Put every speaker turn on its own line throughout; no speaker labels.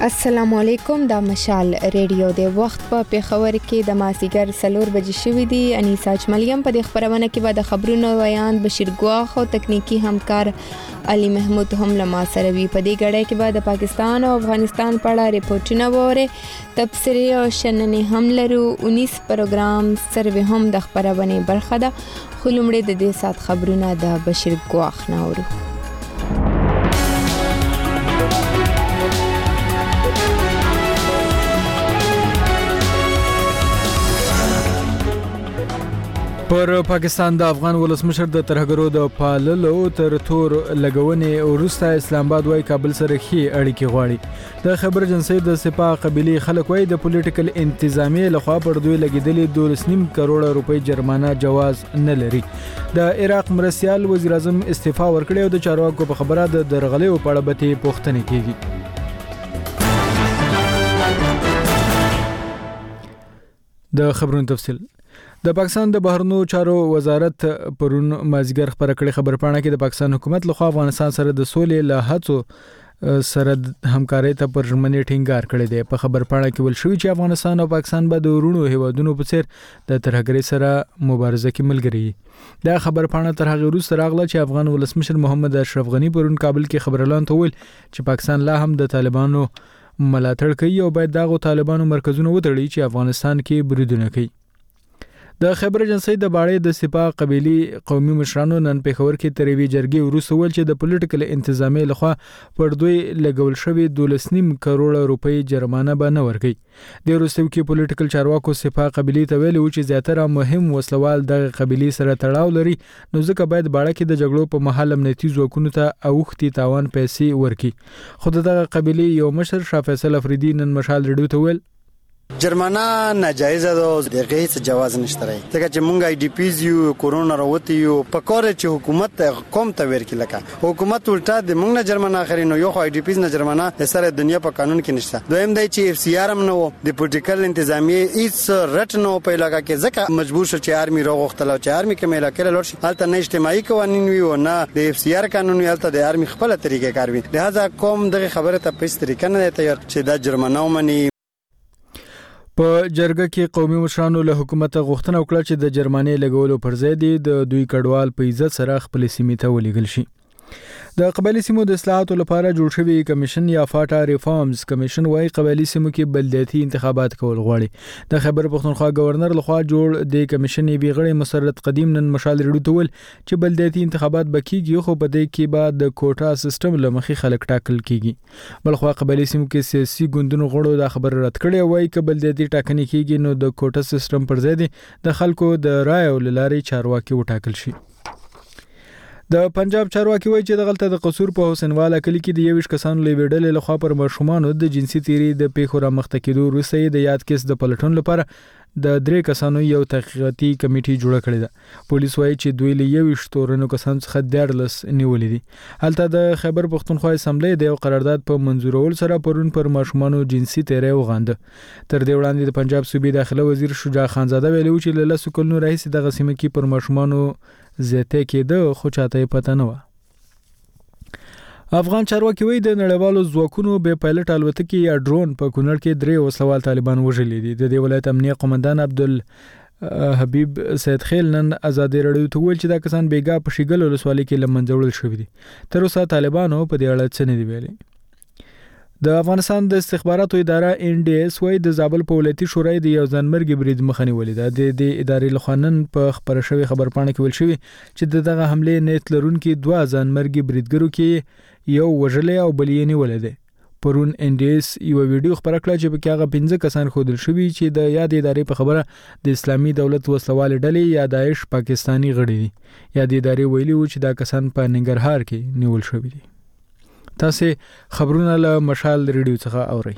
السلام علیکم، دا مشال ریډیو د وخت په پیښور کې د مازیګر 4 بجې شوې دي. انیسا چملیم په دې خبرونه کې به د خبرونو ویان بشیر ګواخ او تکنیکی همکار علي محمود هم له ما سره وي. په دې غړې کې به د پاکستان او افغانستان په اړه ریپورتونه وره، تبصرې او شننې هم لرو. 19 پروګرام سروې هم د خبرونه برخه ده. خو لومړی د دې سات خبرونه د بشیر ګواخ نه اورو.
پر پاکستان د افغان ولسمشر د ترهګرو د پاللو تر تور لګونې وروسته اسلام آباد وايي کابل سره ښې اړیکې غواړي. د خبر ایجنسی د سپاه قبيلي خلک وايي د پولیټیکل انتظامیې لخوا پر دوی لګیدلې 2.5 کروڑ روپۍ جرمانه جواز نه لري. د عراق مرستیال وزیر اعظم استعفا ورکړی او د چارواکو په خبره د درغلیو په اړه به پوښتنې کیږي. د خبرونو تفصیل. د پاکستان د بهرنیو چارو وزارت پرون مازیګر خبره کړې خبرپاڼه کې د پاکستان حکومت لخوا افغانستان سره د سولې له هڅو سره همکارۍ ته پر ژمنې ټینګار کړی دی. په خبرپاڼه کې ویل شوی چې افغانستان او پاکستان به د ورونو هیوادونو په څیر د ترهګرۍ سره مبارزه کې ملګري وي. دا خبرپاڼه تر هغه وروسته راغله چې افغان ولسمشر محمد اشرف غنی پرون کابل کې خبرلان ته ویل چې پاکستان لا هم د طالبانو ملاتړ کوي او باید دغه طالبانو مرکزونه وتړي چې افغانستان کې بریدونه کوي. د خبر ایجنسی د باړې د سپاه قبيلي قومي مشرانو نن پیښور کې تریوي جرګې وروسته ول چې د پولیټیکل انتظامیې لخوا پر دوی لګول شوی 2.5 کروڑ روپۍ جرمانه به نه ورکړي. د وروسته کې پولیټیکل چارواکو سپاه قبيلي ته ویلي چې زیاتره مهم وسلوال د قبيلي سره تړاو لري، نو ځکه باید باړه کې د جګړو په محل امنیتي ځواکونو ته اوختي تاوان پیسې ورکړي. خو دغه قبيلي یو مشر شاه فیصل افریدي نن مشال ریډیو ته ویل
جرمانه ناجایزه ده، دغه هیڅ جواز نشته راي. ځکه چې مونږ آی ډی پیز یو کورونا راوتی یو په کار چې حکومت قوم ته ورکی لکه حکومت الټا د مونږ نه جرمانه اخري نو یو آی ډی پیز نه جرمانه سره دنیا په قانون کې نشته. دویم دی چې اف سی آر هم نو د پولیټیکل انتظامیه هیڅ رټ نو په علاقه کې ځکه مجبور شو چې آرمي راغختل او چې آرمي کې مېلا کړل ورشي حالت نه اجتماعي قوانين وي او نه د اف سی آر قانون حالت د آرمي خپل طریقې کاروي. لہذا قوم دغه خبره ته په طریقه نه تیار چې دا جرمانه ومني.
په جرګه کې قومي مشرانو له حکومت غوښتنه وکړه چې د جرمانې لګولو پر ځای د دوی کډوال په عزت سره خپل سیمې ته ولېږل شي. د قبایلی سیمو د اصلاحاتو لپاره جوړ شوی کمیشن یا فاټا ریفارمز کمیشن وايي قبایلی سیمو کې بلدیاتي انتخابات کول غواړي. د خیبر پختونخوا گورنر لخوا جوړ د کمیشن یې غړي مسرت قدیم نن مشال ریډیو ته ویل چې بلدیاتي انتخابات بکیږي خو په دې کې بعد د کوټا سیستم لمخې خلک ټاکل کیږي. بلخوا قبایلی سیمو کې سیاسي ګوندونو غړو دا خبر رد کړی وایي چې بلدیاتي ټاکنې کیږي نو د کوټا سیستم پر ځای د خلکو د رای او لارې چارواکي وټاکل شي. د پنجاب چارواکي وایي چې دغلته د قصور په حسینواله کلی کې د 21 کسانو له ویډلې لخوا پر ماشومانو د جنسي تیری د پیښو را مخته کېدو وروسته د یاد کیس د پلټون لپاره د 3 کسانو یو تحقیقاتي کمیټي جوړه کړې ده. پولیس وایي چې دوی له 21 تورنو کسانو څخه 14 نیولې دي. هلته د خیبر پختونخوا اسمبلی د یو قرارداد په منظورول سره پرون پر ماشومانو جنسي تیری وغانده. تر دې وړاندې د پنجاب صوبې داخله وزیر شجاع خانزاده ویلي چې له 10 کلونو راهیسې دغه سیمه کې پر ماشومانو زیاته کېده خو چاته پته نه و. افغان چارواکي وایي د نړیوالو ځواکونو به پایلټ الوتکې یا ډرون په کونړ کې 3 وسلوال طالبان وژلي دي. د دې ولایت امنیه قومندان عبدالحبیب سید خیل نن آزادي رادیو ته ویل چې دا کسان بیګا په شیګل ولسوالۍ کې لمنځه وړل شوي دي. تر اوسه طالبانو په دې اړه څه نه دی ویلي. د افغانستان د استخباراتو اداره ان ډي اس وايي د زابل په ولایتي شورای د یو ځانمرګي برید مخه نیولې ده. د ادارې لخوا نن په خبره شوی خبرپاڼه کې ویل شوی چې دغه حمله نیت لرونکي 2 ځانمرګي بریدګرو کې یو وژلې او بل یې نیولې ده. پرون ان ډي اس یو ویډیو خبره کړه چې په کې هغه 15 کسان ښودل شوي چې د یاد ادارې په خبره د اسلامي دولت وسلوال ډلې یا داعش پاکستانی غړي دي. یاد ادارې ویلي و چې دا کسان په ننګرهار کې نیول شوي دي. تاسو خبرونه له مشال ریډیو څخه اورئ.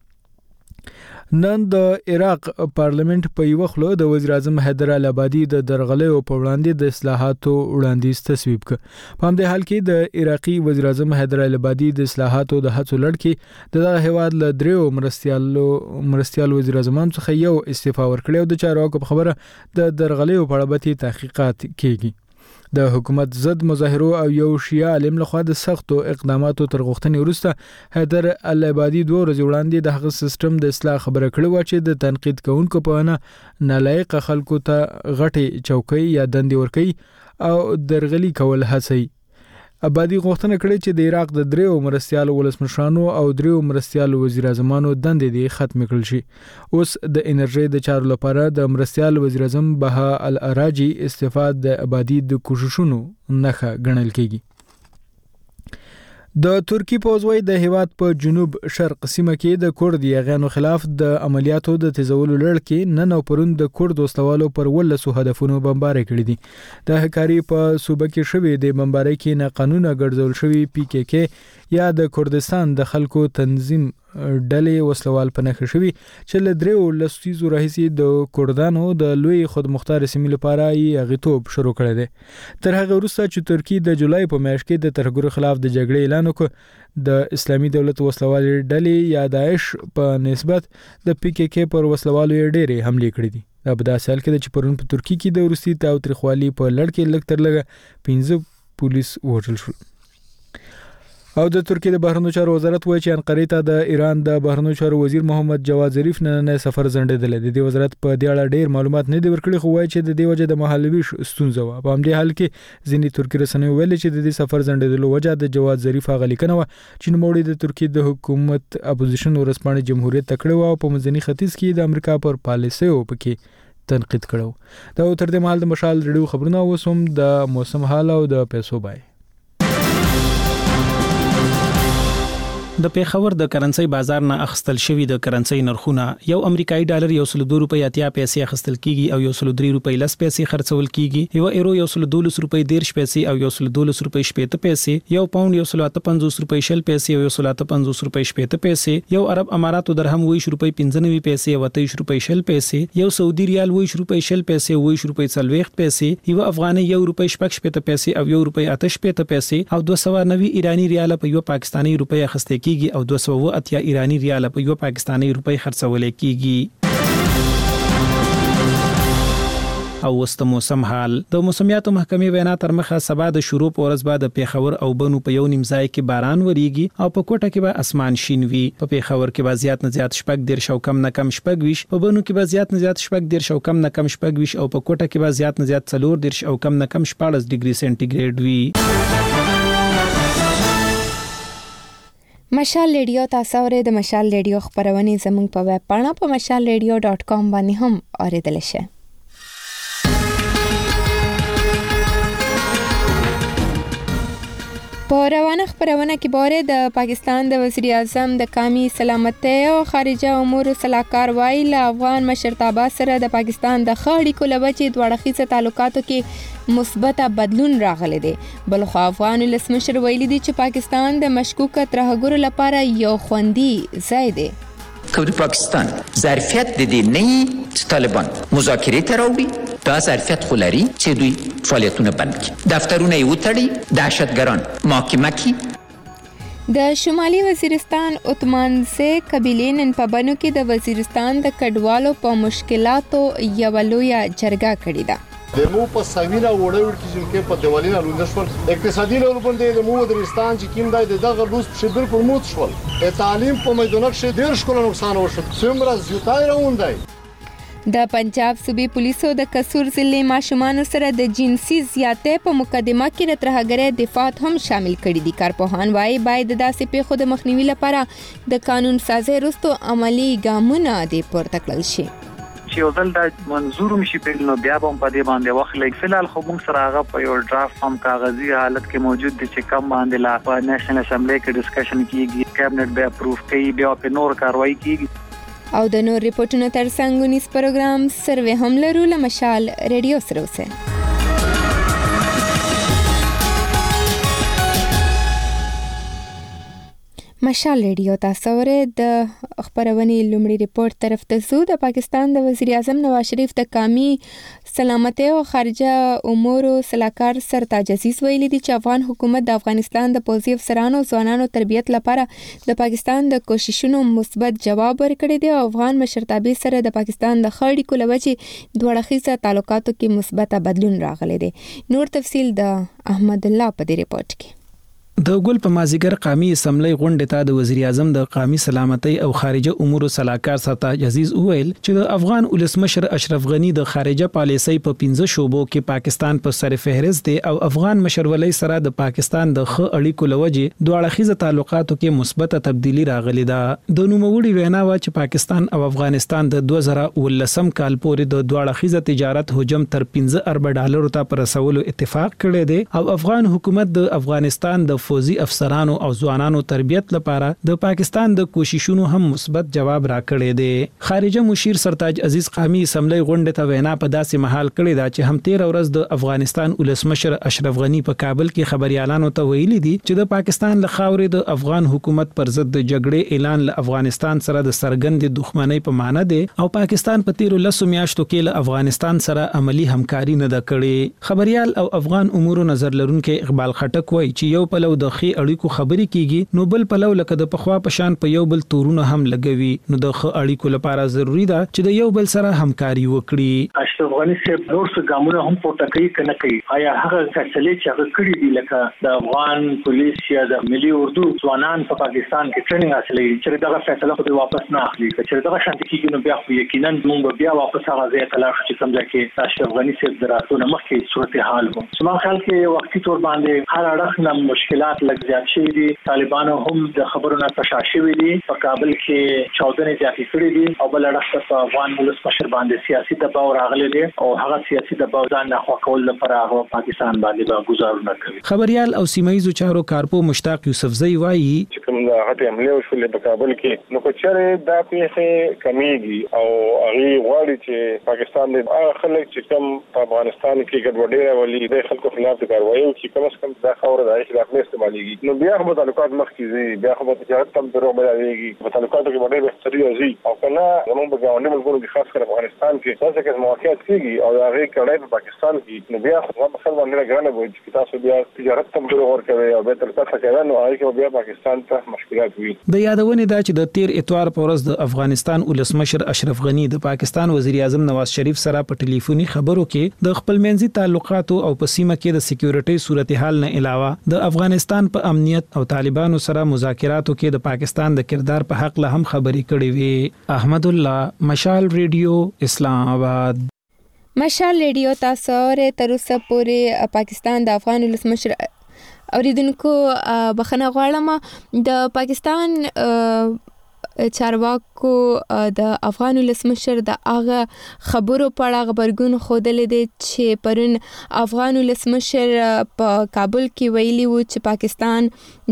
نن د عراق پارلیمنت په یو خلو د وزیر اعظم حیدر العبادي د درغلیو په وړاندې د اصلاحاتو وړاندیز تصویب کړ. په همدې حال کې د عراقي وزیر اعظم حیدر العبادي د اصلاحاتو د هڅو لړ کې د هیواد له 3 مرستیال وزیر اعظمان څخه یو استعفا ورکړی او د چارواکو په خبره د درغلیو په اړه به تحقیقات کیږي. د حکومت ضد مظاهرو او یو شیعه عالم لخوا د سختو اقداماتو تر غوښتنې وروسته حیدر العبادي 2 ورځې وړاندې د هغه سیستم د اصلاح خبره کړې و چې د تنقید کوونکو په وینا نالایق خلکو ته غټي چوکۍ یا دندې ورکوي او درغلي کول هڅوي. ابادي غوښتنه کړې چې د عراق د 3 مرستیالو ولسمشرانو او 3 مرستیالو وزیر اعظمانو دندې دي ختم کړل شي. اوس د انرژي د چارو لپاره د مرستیال وزیر اعظم بها العراجي استعفا د ابادي د کوششونو نخښه ګڼل کیږي. د ترکی پوځوي د هیواد په جنوب شرق سیمه کې د کورد یغانو خلاف د عملیاتو د تیزولو لړ کې نن او پرون د کورد وسلوالو پر ولسو هدفونو بمباري کړې دي. د هکاري په صوبه کې شوې د بمباري کې نه قانونه ګرځول شوی PKK یا د کردستان د خلکو تنظیم ډلې وسلوال په نخښه شوی چې له 3 لسیزو راهیسي د کردانو د لوی خودمختار سیمې لپاره یې غیتوب شروع کړی دی. تر هغه وروسته چې ترکی د جولای په میاشت کې د ترهګرو خلاف د جګړې اعلان وکړ، د اسلامي دولت وسلوال ډلې یا داعش په نسبت د PKK پر وسلوالو ډېرې حملې کړې دي. دا په داسې حال کې چې پرون په ترکی کې د روسي تاوتریخوالي په لړ کې لږ تر لږه 15 پولیس وژل شول. او د ترکیه د بهرنیو چارو وزارت وایي چې انقره ته د ایران د بهرنیو چارو وزیر محمد جواد ظریف نن سفر ځنډېدل دي. د وزارت په دې اړه ډېر معلومات نه دي ورکړي، خو وایي چې د دې وجه د مهالوي ستونزه و. په همدې حال کې ځینې ترکی رسنیو ویلي چې د دې سفر ځنډېدلو وجه د جواد ظریف هغه لیکنه و چې نوموړی د ترکیه د حکومت اپوزیشن ورسپانې جمهوریت تکړه و او په منځني ختیځ کې د امریکا پر پالیسیو پکې تنقید کړو. دا تر دې مهال د مشال ریډیو خبرونه وسوم د موسم حال او د پیسو بای.
د پیښور د کرنسي بازار نه اخستل شوی د کرنسي نرخونه یو امریکایي ډالر 102 روپۍ 80 پیسې اخستل کیږي او 103 روپۍ 10 پیسې خرڅول کیږي. یو ایرو 112 روپۍ 10 پیسې او 112 روپۍ 70 پیسې. یو پاوند 155 روپۍ 60 پیسې او 155 روپۍ 70 پیسې. یو عرب اماراتو درهم 20 روپۍ 95 پیسې او 23 روپۍ 60 پیسې. یو سعودي ریال 20 روپۍ 60 پیسې او 20 روپۍ 40 پیسې. یو افغاني 1 روپۍ 70 پیسې او 1 روپۍ 88 پیسې او 290 ایرانی ریال په یو پاکستانی روپۍ اخستل کیږي او 280 ایرانی ریال په یو پاکستانی روپۍ خرڅول کیږي. او وست موسم حال د موسمیاتو محکمې وینا تر مخه سبا د شروع پورز بعد د پیښور او بنو په یو نیم ځای کې باران وریږي او په کوټه کې به اسمان شین وي. په پیښور کې به زیات نه زیات شپږ دیر شو کم نه کم شپږ ویش، په بنو کې به زیات نه زیات شپږ دیر شو کم نه کم شپږ ویش او په کوټه کې به زیات نه زیات 4 دیر شو کم نه کم 14 ډیګري سنټیګریډ وي.
مشال ریډیو تاسو اورئ. د مشال ریډیو خبرونه زموږ په ویب پاڼه په mashalradio.com باندې هم اوریدل شي. په روانه خبرونه کې باره د پاکستان د وزیر اعظم د قومي سلامتۍ او خارجه امور صلاحکار وایي له افغان مشرتابه سره د پاکستان د ښه اړیکو له وجې دواړه تعلقاتو کې مثبت بدلون راغلی دی. بلخو افغان ولسمشر ویلي دی چې پاکستان د مشکوک ترهګرو لپاره یو خوندي ځای دی.
که د پاکستان ظرفیت د دې نه چې طالبان مذاکرې ته راوړي، دا ظرفیت خو لري چې دوی فعالیتونه بند کړي، دفترونه یې وتړي، دهشتګران محاکمه کړي.
د شمالي وزیرستان اتمانسه قبیلې نن په بنو کې د وزیرستان د کډوالو په مشکلاتو یوه لویه جرګه کړې ده.
د مو په سوینا وړول کې په دیوالینا لوند شول اقتصادي لور باندې د مو وزیرستان چې کیم دای دغه روس په بالکل موت شول. تعلیم په میدان کې ډیر شکل نقصان وشو، څومره زیاتای راوندای.
د پنجاب صوبې پولیسو د قصور ضلع ماشومان سره د جنسي زیاتې په مقدمه کې د ترهګرۍ دفاعات هم شامل کړي دي. کارپوهان وايي باید داسې پیښو د مخنیوي لپاره د قانون سازي وروسته عملی ګامونه د پورته کړل شي.
چې یو ځل دا منظور مشي په نو بیا هم په دې باندې وخت لګ فلال خو موږ سره هغه په یو ډرافټ هم کاغذي حالت کې موجود دي چې کم باندې لا په نېشنل اسمبلی کې ډسکشن کیږي، کابینټ به اپروف کوي، بیا په نور کاروایی کیږي.
او د نور ریپورتونو ترڅنګ ونیس پروګرام سروې هم لرو له مشال ریډیو سره اوسه. مشال ریډیو تاسو ورې د خبرونې لومړی ریپورت طرف ته زو. د پاکستان د وزیر اعظم نواز شریف د قومي سلامتۍ او خارجه امور صلاحکار سرتاج عزیز ویلي دي چې افغان حکومت د افغانستان د پوځي افسرانو او ځوانانو تربیت لپاره د پاکستان د کوششونو مثبت جواب ورکړی دی او افغان مشرتابه سره د پاکستان د خړې کولوچې دوه اړخیزه تعلقاتو کې مثبت بدلون راغلی دی. نور تفصیل د احمد الله په دې ریپورت کې.
د ګل په مازیګر قومي اسمبلی غونډه ته د وزیر اعظم د قومي سلامتۍ او خارجه امور صلاحکار سرتاج عزیز وویل چې د افغان ولسمشر اشرف غنی د خارجه پالیسۍ په 15 شوبو کې پاکستان په سر فهرست دی او افغان مشرولۍ سره د پاکستان د ښه اړیکو لوجې دوه اړخیزه تعلقاتو کې مثبت تبدیلی راغلی ده. د نوموړي وینا و چې پاکستان او افغانستان د 2019 کال پورې د دوه اړخیزه تجارت حجم تر 15 ارب ډالرو ته پر رسولو اتفاق کړی دی او افغان حکومت د افغانستان د فوزي افسرانو او ځوانانو تربیت لپاره د پاکستان د کوششونو هم مثبت جواب راکړی دی. خارجه مشیر سرتاج عزیز قومي اسمبلی غونډه ته وینا په داسې محل کړی دا چې هم 13 ورځ د افغانستان ولسمشر اشرف غنی په کابل کې خبريالانو ته ویلي دي چې د پاکستان له خاورې د افغان حکومت پر ضد د جګړې اعلان له افغانستان سره د سرګند دښمنۍ په معنی دی او پاکستان په 13 میاشتو کې له افغانستان سره عملی همکاري نه ده کړې. خبريال او افغان امور نظر لرونکو اقبال خټک وایي چې یو پلو د خې اړیکو خبرې کیږي نو بل پلو لکه د پخوا پشان په یو بل تورونه هم لګوي نو د خې اړیکو لپاره ضروری ده چې د یو بل سره همکاري وکړي.
اشرف غنی صاحب نور څه ګامونه هم پورته کوي کنه کوي آیا هغه فیصله چې هغه کړی دی لکه د افغان پولیس یا د ملي اردو ځوانان په پاکستان کې ټریننګ حاصلوي چې دغه فیصله خو واپس نه اخلي چې دغه شانتي کېږي نو بیا خو یقینا موږ بیا واپس هغه ځای ته لاړ شو چې کوم ځای کې اشرف غنی صاحب دراتونه مخکې صورتحال وو. زما خیال کې وختي تور باندې هر اړخ نه مشکلات لږ زیات شوي دي. طالبانو هم د خبرونو تشاشوي دي په کابل کې چاودنې زیاتې کړې دي او بل اړخ په افغان ولسمشر باندې سیاسي دباو راغلی دی او هغه سیاسي دباو ځان نه خوښول لپاره هغه پاکستان باندې به گزارونه کوي.
خبريال او سیمایي چارو کارپو مشتاق یوسفزئی وایي
چې کوم هغه عملیه وشولې په کابل کې نو کچره دا پیښه کمیږي او هغه غواړي چې پاکستان د هغه خلک چې کوم په افغانستان کې ګډوډي راولي د خلکو خلاف کاروایی چې کوم څه کم دا خبره د خلاف نه استعماليږي نو بیا هم تعلقات مخکې بیا هم تجارت تم درو بلایږي په تعلقاتو کې باندې بهتري راځي او کنه زموږ په ګاونډي ملکونو کې خاص کر افغانستان کې څه کې موقعیت کیږي او هغه کړه په پاکستان کې نو بیا خو مثلا باندې ګرانه وي چې تاسو بیا تجارت تم درو ورکوي او به تر څه کوي نو هغه بیا پاکستان ته مشکلات وي.
د یادونه دا چې د 13 اتوار په ورځ د افغانستان ولسمشر اشرف غنی د پاکستان وزیر اعظم نواز شریف سره په ټلیفوني خبرو کې د خپل منځي تعلقاتو او په سیمه کې د سکیورټي صورتحال نه علاوه د افغانستان په امنیت او طالبانو سره مذاکراتو کې د پاکستان د کردار په حق له هم خبرې کړې وي. احمد الله، مشال ریډیو، اسلام آباد.
مشال ریډیو تاسو ورې تر اوسه پورې پاکستان د افغان ولسمشر اوریدونکو بخنه غواړم د پاکستان چارواکو د افغان ولسمشر د هغه خبرو په اړه خبرګون خوده دي چې پرون افغان ولسمشر په کابل کې ویلي وو چې پاکستان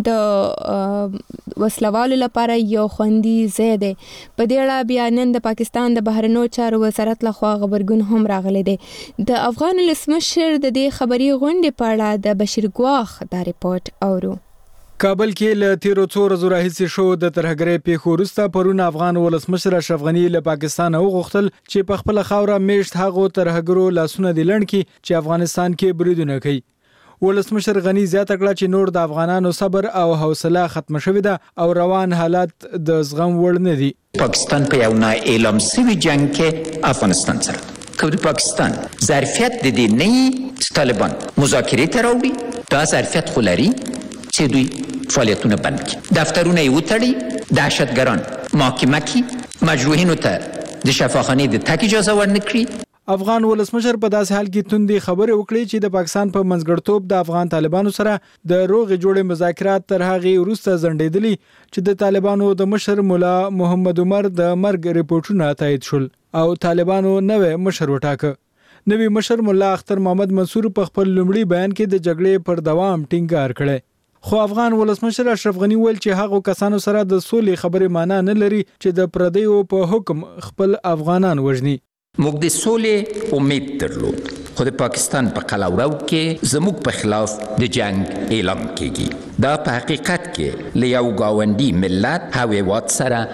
د وسلوالو لپاره یو خوندي ځای دی. په دې اړه بیا نن د پاکستان د بهرنیو چارو وزارت لخوا خبرګون هم راغلی دی. د افغان ولسمشر د دې خبري غونډې په اړه د بشیر ګواخ دا ریپورت اورو.
کابل کې له 13 ورځې راهیسې شو د ترهګرۍ پیښو وروسته پرون افغان ولسمشر اشرف غنی له پاکستان وغوښتل چې په خپل خاوره میشت هغو ترهګرو لاسونه دي لړن کې چې افغانستان کې بریدونه کوي. ولسمشر غنی زیاته کړه چې نور د افغانانو صبر او حوصله ختم شوې ده او روان حالات د زغم وړ نه دي.
پاکستان په یو نه اعلام شوی جنگ کې افغانستان سره کوم پاکستان ظرفیت د دې نه طالبان مذاکرې ته راوړي دا ظرفیت خلري چې دوی فعالیتونه بند کړي دفترونه یې وتړي دهشتګران محاکمه کړي مجروحینو ته د شفاخانه د تک اجازه ورنکړي.
افغان ولسمشر په داسې حال کې توندې خبرې وکړې چې د پاکستان په منځګړتوب د افغان طالبانو سره د روغې جوړې مذاکرات تر هغې وروسته ځنډېدلي چې د طالبانو د مشر مولا محمد عمر د مرګ ریپورتونه تایید شول او طالبانو نوې مشر وټاکه. نوې مشر مولا اختر محمد منصور په خپل لومړي بیان کې د جګړې پر دوام ټینګار کړی. خو افغان ولسمشر اشرف غنی ویل چې هغه کسانو سره د سولې خبرې معنا نه لري چې د پردیو په حکم خپل افغانان وژني.
موږ د سولې امید درلود خو د پاکستان په قلمرو کې زموږ په خلاف د جنگ اعلان کیږي. دا په حقیقت کې له یو ګاونډي ملت او هیواد سره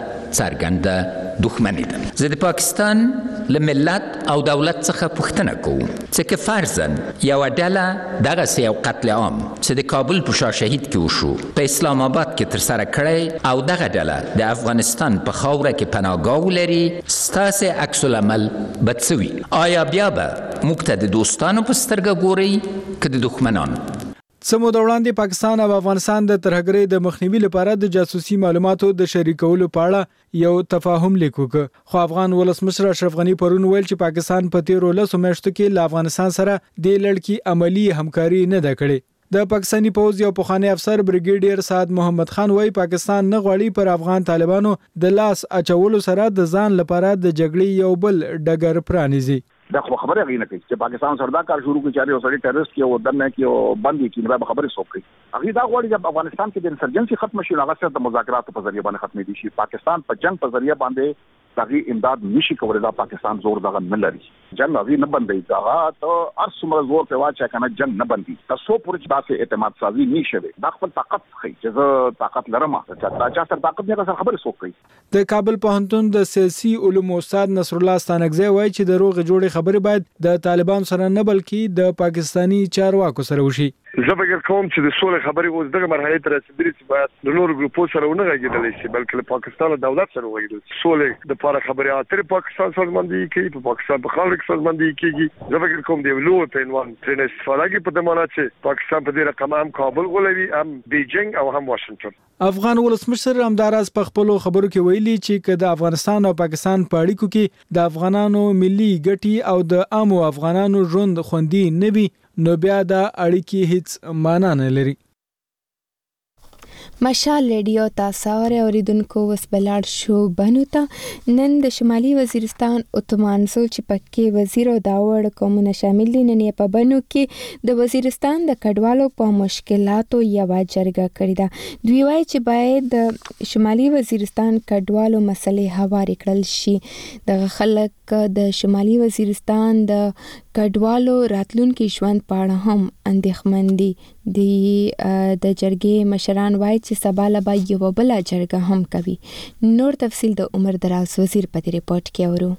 څرګنده دښمني ده. زه د پاکستان له ملت او دولت څخه پوښتنه کوم چې که فرضاً یوه ډله دغسې یو قتل عام چې د کابل په شاه شهید کې وشو په اسلام آباد کې ترسره کړی او دغه ډله د افغانستان په خاوره کې پناهګاه ولري، ستاسې عکس العمل به څه وي؟ آیا بیا به موږ ته د دوستانو په سترګه ګورئ که د دښمنانو؟
سمو د وړاندې پاکستان او افغانستان د ترهګرۍ د مخنیوي لپاره د جاسوسي معلوماتو د شریکولو په اړه یو تفاهم لیک وکړ، خو افغان ولسمشر اشرف غنی پرون ویل چې پاکستان په تیرو 10 میاشتو کې له افغانستان سره د لړکی عملی همکاري نه ده کړې. د پاکستاني پوز یو پخوانی افسر بریګیډیر سعد محمد خان وایي پاکستان نه غواړي پر افغان طالبانو د لاس اچولو سره د ځان لپاره د جګړې یو بل ډګر پرانیزي.
دا خبره غوښنه کوي چې پاکستان سره دا کار شروع کړي چې یو سړی ټیرریست کې او دنه کې او باندې کې نو خبره سوکړي. هغه دا غواړي چې افغانستان کې د انسرجنسي ختم شي، هغه سره د مذاکراتو په ذریعہ باندې ختمې دي شي. پاکستان په جنگ په ذریعہ باندې دغه امداد نشي کولای. دا پاکستان زور دغه نه لري. جنگ هغه نه بندي دا ته هر څومره زور په واچا کنه جنگ نه بندي. تاسو پورې داسې اعتماد سازي نشي وي. دا خپل طاقت خي چې زه طاقت لرم چې دا چا سره طاقت نه سره خبره سوکړي.
د کابل پوهنتون د سیاسي علومو استاد نصر الله ستانکزی وایي چې د روغ جوړې خبرې باید د طالبان سره نه بلکې د پاکستانی چارواکو سره وشي.
زه فکر کوم چې د سولې خبرې اوس دغه مرحله ته رسیدلې چې باید د نورو ګروپو سره ونه غږیدل شي بلکې له پاکستان او دولت سره وغږیدل شي. سولې د لپاره خبرې اترې پاکستان سره باندې کوي، په پاکستان په خاور کې سره باندې کیږي. زه فکر کوم دی لوی په عنوان ترنه استفاده کوي په دمانه چې پاکستان په دې رقم هم کابل غولوي، هم بیجینګ او هم واشنگټن.
افغان ولسمشر همداراز په خپل خبرو کې ویلي چې که د افغانستان او پاکستان په اړیکو کې د افغانانو ملي ګټې او د عامو افغانانو ژوند خوندي نه وي نو بیا د اړیکې هیڅ معنا نه لري.
مشال ریډیو تاسو اوریدونکو وس بلار شو بنو ته نن د شمالي وزیرستان اتمان سو چې پکې وزیر او داوړ قومونه شامل دي. نن په بنو کې د وزیرستان د کډوالو په مشکلاتو یو جرګه کړې ده. دوی وایي چې باید د شمالي وزیرستان کډوالو مسلې هوارې کړل شي. د خلک د شمالي وزیرستان د کډوالو راتلونکي ژوند په اړه هم اندېښمن دي. د جرګې مشران وایي چې سبا لبا یو بل جرګه هم کوي. نور تفصیل د عمر دراز وزیر په ریپورت کې اورو.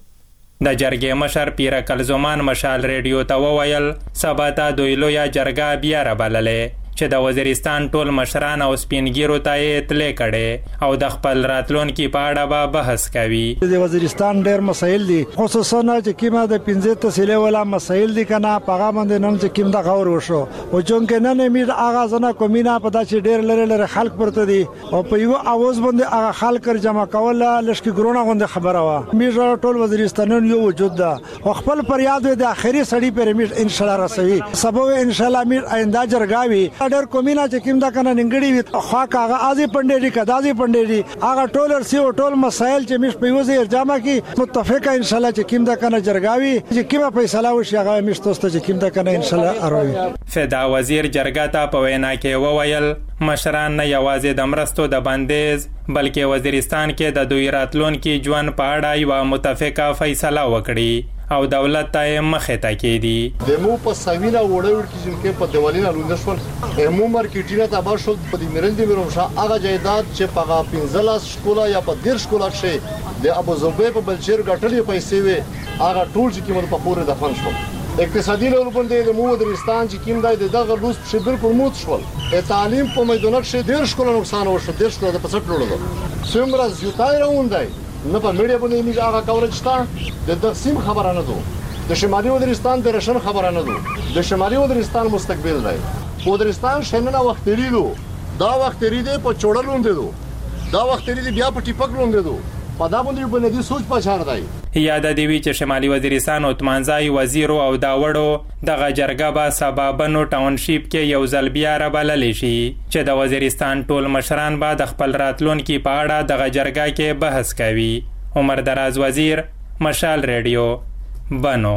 د جرګې مشر پیر کلزمان مشال ریډیو ته وویل سبا ته دوی لویه جرګه بیا رابللې چې د وزیرستان ټول مشران او سپینګیرو ته یې اطلاع کړي او د خپل راتلونکي په اړه به بحث کوي.
د وزیرستان ډېر مسایل دي، خصوصا چې کیمه د 15 تحصیلي ولا مسایل دي کنه پاغه باندې نن چې کیم د غور وشو او چونکه نن امید اغاز نه کومینا پتا چې ډېر لره خلک پرته دي او په یو اواز باندې هغه خلک جمع کول لشکې ګرونه غونډه خبره وا. میږه ټول وزیرستان یو وجود ده او خپل پریاد د اخري سړی پر امید ان شاء الله رسوي. سبب ان شاء الله امید آینده جرګاوي ډېر کومینا چې کیم دا کنه ننګړي وي خو هغه ازي پندېری کدازي پندېری هغه ټول سی او ټول مسایل چې مش په وزیر جامه کې متفقه ان شاء الله چې کیم دا کنه جرګاوي چې کیمه فیصله وشي هغه مش توسته چې کیم دا کنه ان شاء الله اروي.
فدا وزیر جرګه ته په وینا کې وویل مشران نه یوازې د مرستو د بندیز بلکې وزیرستان کې د دوی راتلونکي ژوند په اړه یو متفقه فیصله وکړي او دولت ته مخې ته کېدي.
د مو په سوینا وړور کې چې په دیوالینا لوندشول مو مارکیټینه تبا شو په دې مرندې مروشه هغه جایداد چې په 15 شکولا یا په 10 شکولا شي د ابو ظبي په بلچیر غټلې پیسې وي هغه ټول چې کومه په پوره دفن شو. اقتصادي لور باندې د مو وزیرستان چې کیم دای دغه روس په بالکل موت شول. تعلیم په میدانک شه 10 شکولا نقصان وشو 10 شکولا د 50 لوړو څومره زیاتای روندای نه په میډیا باندې میږي هغه کورج شته د تقسیم خبره نه دو د شمالي وزیرستان د رشن خبره نه دو د شمالي وزیرستان مستقبل دی. وزیرستان شننه وخت لري دا وخت لري په چوړلوند دي دا وخت لري بیا په ټیپک لوند دي په دا باندې باندې سوچ پچار دی.
یاد دی چې شمالي وزیرستان اتمانځای وزیر او داوړو دغه جرګه به سبا بنو ټاونشیپ کې یو ځل بیا رابللی شي چې د وزیرستان ټول مشران به د خپل راتلونکي په اړه دغه جرګه کې بحث کوي. عمر دراز وزیر مشال ریډیو بنو.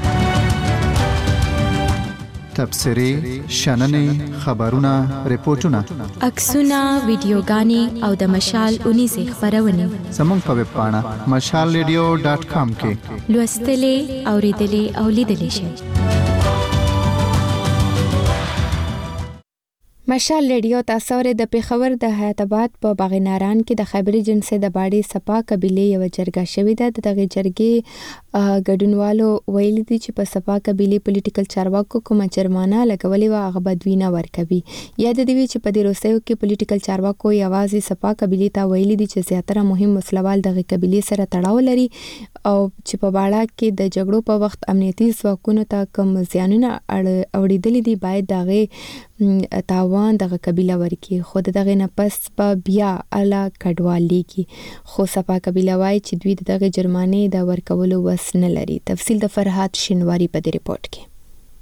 تبصرې شننې خبرونه ریپورتونه
عکسونه ویډیوګانې او د مشال 19 خبرونه
زموږ په ویب پاڼه mashalradio.com کې
لوستلې اوریدلې او لیدلې شئ.
مشال ریډیو تاسو ور د پیښور د حیات آباد په باغناران کې د خیبر جنسي د باډي سپا قبيله یو جرګه شوې ده. دغه جرګې ګډونوالو ویل دي چې په سپا قبيله پولیټیکل چارواکو کومه جرمانه لګولې و هغه بدوینه ورکوي. یا د دې چې په دې روسیو کې پولیټیکل چارواکو یوازې سپا قبيله ته ویل دي چې زیاتره مهم مسلوال دغه قبيله سره تړاو لري او چې په باړه کې د جګړو په وخت امنیتي ځواکونو ته کوم زیانونه اوریدلې دي باید دغه تاوان دغه قبيله ورکی. خو دغه نه پس په بیا اعلی کډوالي کې خو صفا قبيله وای چې دوی دغه جرمانه د ورکولو وس نه لري. تفصیل د فرحات شینواری په دې رپورت کې.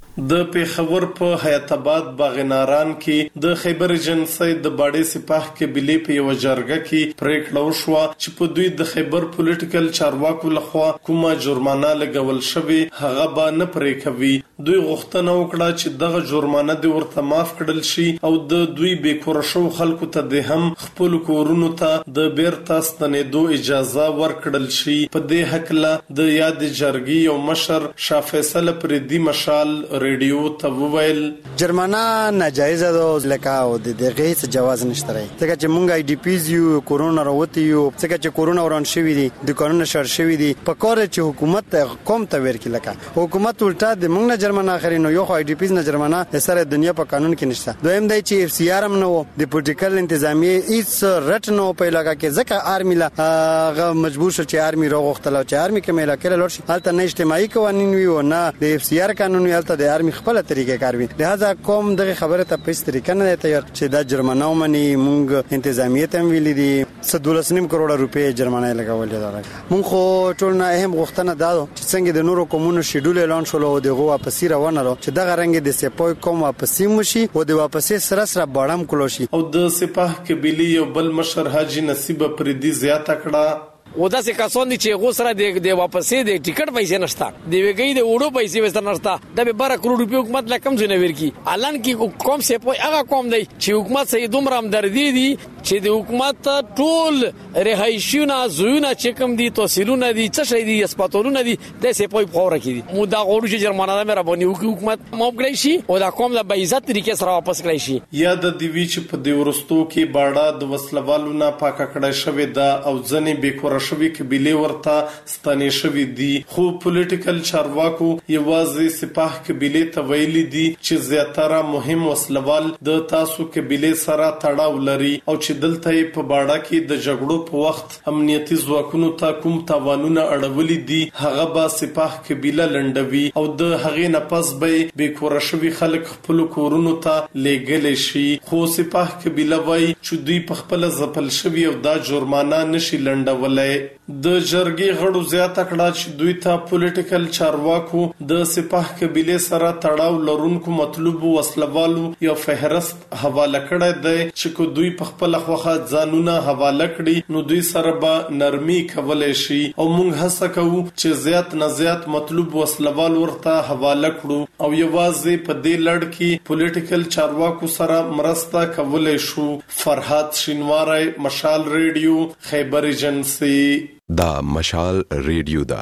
د پیښور په حیات آباد باغناران کې د خیبر جنسي د باډي سپاه قبيله په یو جرګه کې پریکړه وشوه چې په دوی د خیبر پولیټیکل چارواکو لخوا کومه جرمانه لګول شوی هغه به نه پرې کوي. دوی غوښتنه وکړه چې دغه جرمانه د ورته معاف کړل شي او د دوی بیکور شو خلکو ته د هم خپل کورونو ته د بیرته ستنېدو اجازه ورکړل شي. په دې حق له د یاد جرګې او مشر شاه فیصل پردي مشال ریډیو ته وویل
جرمانه ناجایزه ده لکه او د دغه څه جواز نشته راي ځکه چې مونږ آی ډي پیز یو کورونا راوتی یو ځکه چې کورونا وران شوی دي د قانون شر شوی دي په کار چې حکومت قوم ته ورکی لکه حکومت الټا د مونږ نه جرمانه اخري نو یو آی ډي پیز نه جرمانه سره دنیا په قانون کې نشته. دویم دی چې اف سی آر هم نو د پولیټیکل انتظامیه هیڅ رټ نو په علاقه کې ځکه آرمي لا مجبور شو چې آرمي راغختل چې آرمي کې مېلا کړل لور شي حالت نه اجتماعي قوانين وي او نه د اف سی آر قانون وي حالت د آرمي خپل طریقې کار وي. لہذا کوم دغه خبره ته په طریقه نه تیار چې دا جرمانه ومني. مونږ انتظامیه ته ویلي دي 12.5 کروڑ روپے جرمانه لګولې ده. مونږ خو ټول نه اهم غوښتنه دا چې څنګه د نورو کومونو شیډول اعلان شول او دغه واپسی روانه چې دغه رنګ د سپوی کوم واپسی مشي او د واپسی سره سره باړم کولو شي.
او د سپاه قبيله یو بل مشر حاجی نصیب پردي زیاته کړه
و دا څه کسان دي چې غو سره د واپسې د ټیکټ پیسې نشته دی وګي د وړو پیسې وستر نشته د 12 کروڑ روپیو حکومت لا کم ځنه ورکی الان کې کوم څه په هغه کوم دی چې حکومت سې دومره همدردي دي چې د حکومت ټول رهایشونه زوونه چې کوم دي تحصیلونه دي څه شي دي اسپاتورونه دي د څه په خوره کې دي مو دا غوړو چې جرمانه مې را باندې حکومت موب کړی شي او دا کوم د عزت طریقې سره واپس کړی شي.
یا د دیوی چې په دی ورستو کې باړه د وسلوالو نه پاک کړی شوی دا او ځنې بیکور شوی قبيله ورته ستنې شوی دي. خو پولیټیکل چارواکو یوازې سپاه قبيله ته ویلي دي چې زیاتره مهم وسلوال د تاسو قبيله سره تړاو لري او چې دلته په باړه کې د جګړو په وخت امنیتي ځواکونو ته کوم تاوانونه اړولې دي هغه به سپاه قبيله لنډوي او د هغې نه پس به بیکور شوی خلک خپل کورونو ته لېږل شي. خو سپاه قبيله وایي چې دوی په خپل ځپل شوی او دا جرمانه نشي لنډولای. د جرګې غړو زیاته کړه چې دوی ته پولیټیکل چارواکو د سپاه قبيله سره تړاو لرونکو مطلوب وسلوالو یو فهرست حواله کړی دی چې کو دوی په خپل خوخه ځانونه حواله کړي نو دوی سره به نرمي کولای شي او موږ هڅه کوو چې زیات نه زیات مطلوب وسلوال ورته حواله کړو او یوازې په دې لړ کې پولیټیکل چارواکو سره مرسته کولای شو. فرحات شینواری مشال ریډیو خیبر جنسي.
دا مشال ریډیو دا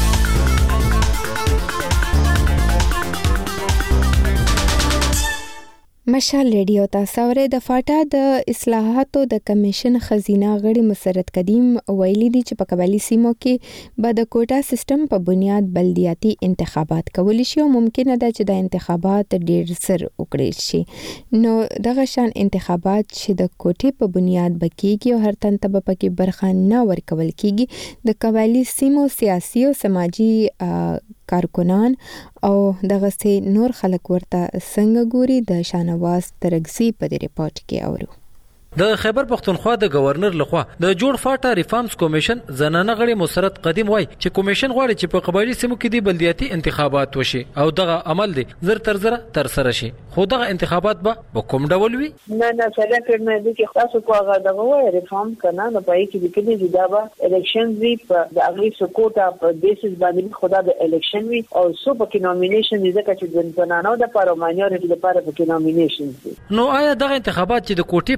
مشال ریډیو تاسو ورې د فاټا د اصلاحاتو د کمیشن خزینه غړي مسرت قدیم ویلي دي چې په قبایلی سیمو کې به د کوټا سیستم په بنیاد بلدیاتي انتخابات کول شي او ممکنه ده چې د انتخابات ډیر سر وکړي شي. نو دغه شان انتخابات چې د کوټې په بنیاد بکیږي او هر تن ته په کې برخه نه ورکول کیږي د قبایلی سیمو سیاسي او سماجی کارکنان او دغه سي نور خلک ورته څنګه ګوري د شانواز ترغزي په ریپورت کې اورو.
د خیبر پختونخوا د گورنر لخوا د جوړ فاټا ریفارمز کمیشن زنانه غړي مسرت قدیم وای چې کمیشن غواړي چې په قبایلی سیمو کې د بلدیاتي انتخابات وشي او دغه عمل دی زر تر سره شي. خو دغه انتخابات به کوم ډول وي؟
نه سره کړنه دي چې خاصو کو هغه دغه وای ریفارم کنه نو پای کې د کلی دا به الیکشنز وی په د اغلی سکوټا په بیسس باندې خدا د الیکشن وی او سو په کې نومینیشن دي ځکه چې د زنانو د پارلمانیاري لپاره په کې نومینیشن دي.
نو آیا دغه انتخابات چې د کوټې په بنیاد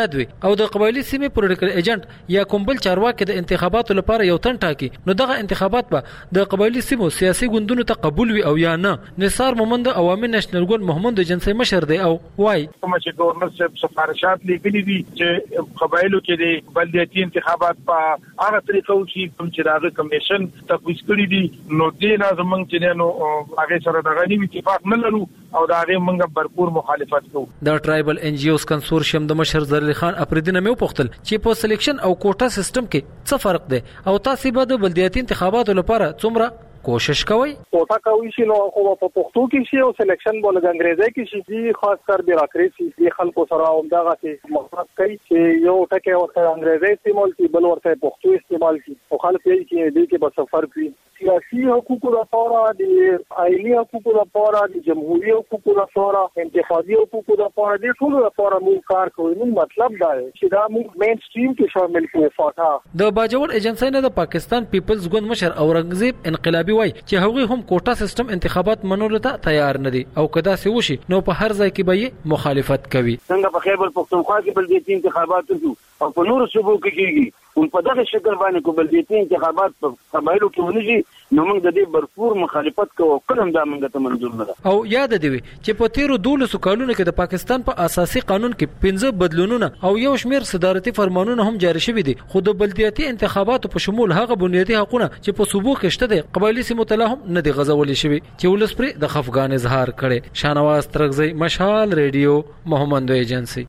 زیات وي او د قبایلی سیمې پولیټیکل ایجنټ یا کوم بل چارواکي د انتخاباتو لپاره یو تن ټاکي نو دغه انتخابات به د قبایلی سیمو سیاسي ګوندونو ته قبول وي او یا نه. نثار مومند عوامي نېشنل ګوند مومند ایجنسی مشر دی او وای
کوم چې گورنر صاحب سفارشات لیکلي دي چې قبایلو کې د بلدیاتي انتخابات په هغه طریقو چې کوم چې دغه کمیشن تفویض کړی دي نو دې لازم چې نو هغه سره دغه نیو اتفاق نه لرو او دا هغه موږ भरपूर مخالفت کوو.
د ټرایبل ان جی اوز کنسورشیم د مشر ذلیل خان اپریدی نه مې وپوښتل چې په سلیکشن او کوټا سیستم کې څه فرق دی او تاسو به د بلدیاتي انتخاباتو لپاره څومره کوشش کوي؟
کوټا کوي چې نو خو په پښتو کې شي او سلیکشن بوله د انګریزي کې شي خاص کر بیروکراسي د خلکو سره همدغه چې مخاطب کوي چې یو ټکی ورته انګریزي استعمال کی بل ورته پښتو استعمال کی او خلک یې کې دې کې په سفر کوي سیاسي حقوقو لپاره د آئینی حقوقو لپاره د جمهوریت حقوقو لپاره انتخابي حقوقو لپاره د ټول لپاره موږ کار کوو. نو مطلب دا دی چې دا موږ مین سټریم کې شامل کړو. فاټا د
باجوړ ایجنسی نه د پاکستان پیپلز ګوند مشر اورنګزیب انقلابی وای چې هغوی هم کوټا سیستم انتخابات منولو ته تیار نه دي او کدا سی وشي نو په هر ځای کې به مخالفت کوي.
څنګه په خیبر پختونخوا کې بلدیاتي انتخابات وشو او په نورو صوبو کې کیږي په دغه شکل باندې کو بلدیاتي انتخابات په قبایلو کې ونیږي نو موږ د دې भरपूर مخالفت کوو کلم دا موږ ته منظور نه ده.
او یاد دی چې په تیرو 12 کالونو کې د پاکستان په اساسي قانون کې 15 بدلونونه او یو شمېر صدارتي فرمانونه هم جاری شوي دي خو د بلدیاتي انتخاباتو په شمول هغه بنیادي حقوقونه چې په صوبو کې شته د قبایلی سیمو ته هم نه دي غځولې شوي چې ولس پر د خفګان اظهار کړي. شانواز ترغزی مشال ریډیو محمد ایجنسی.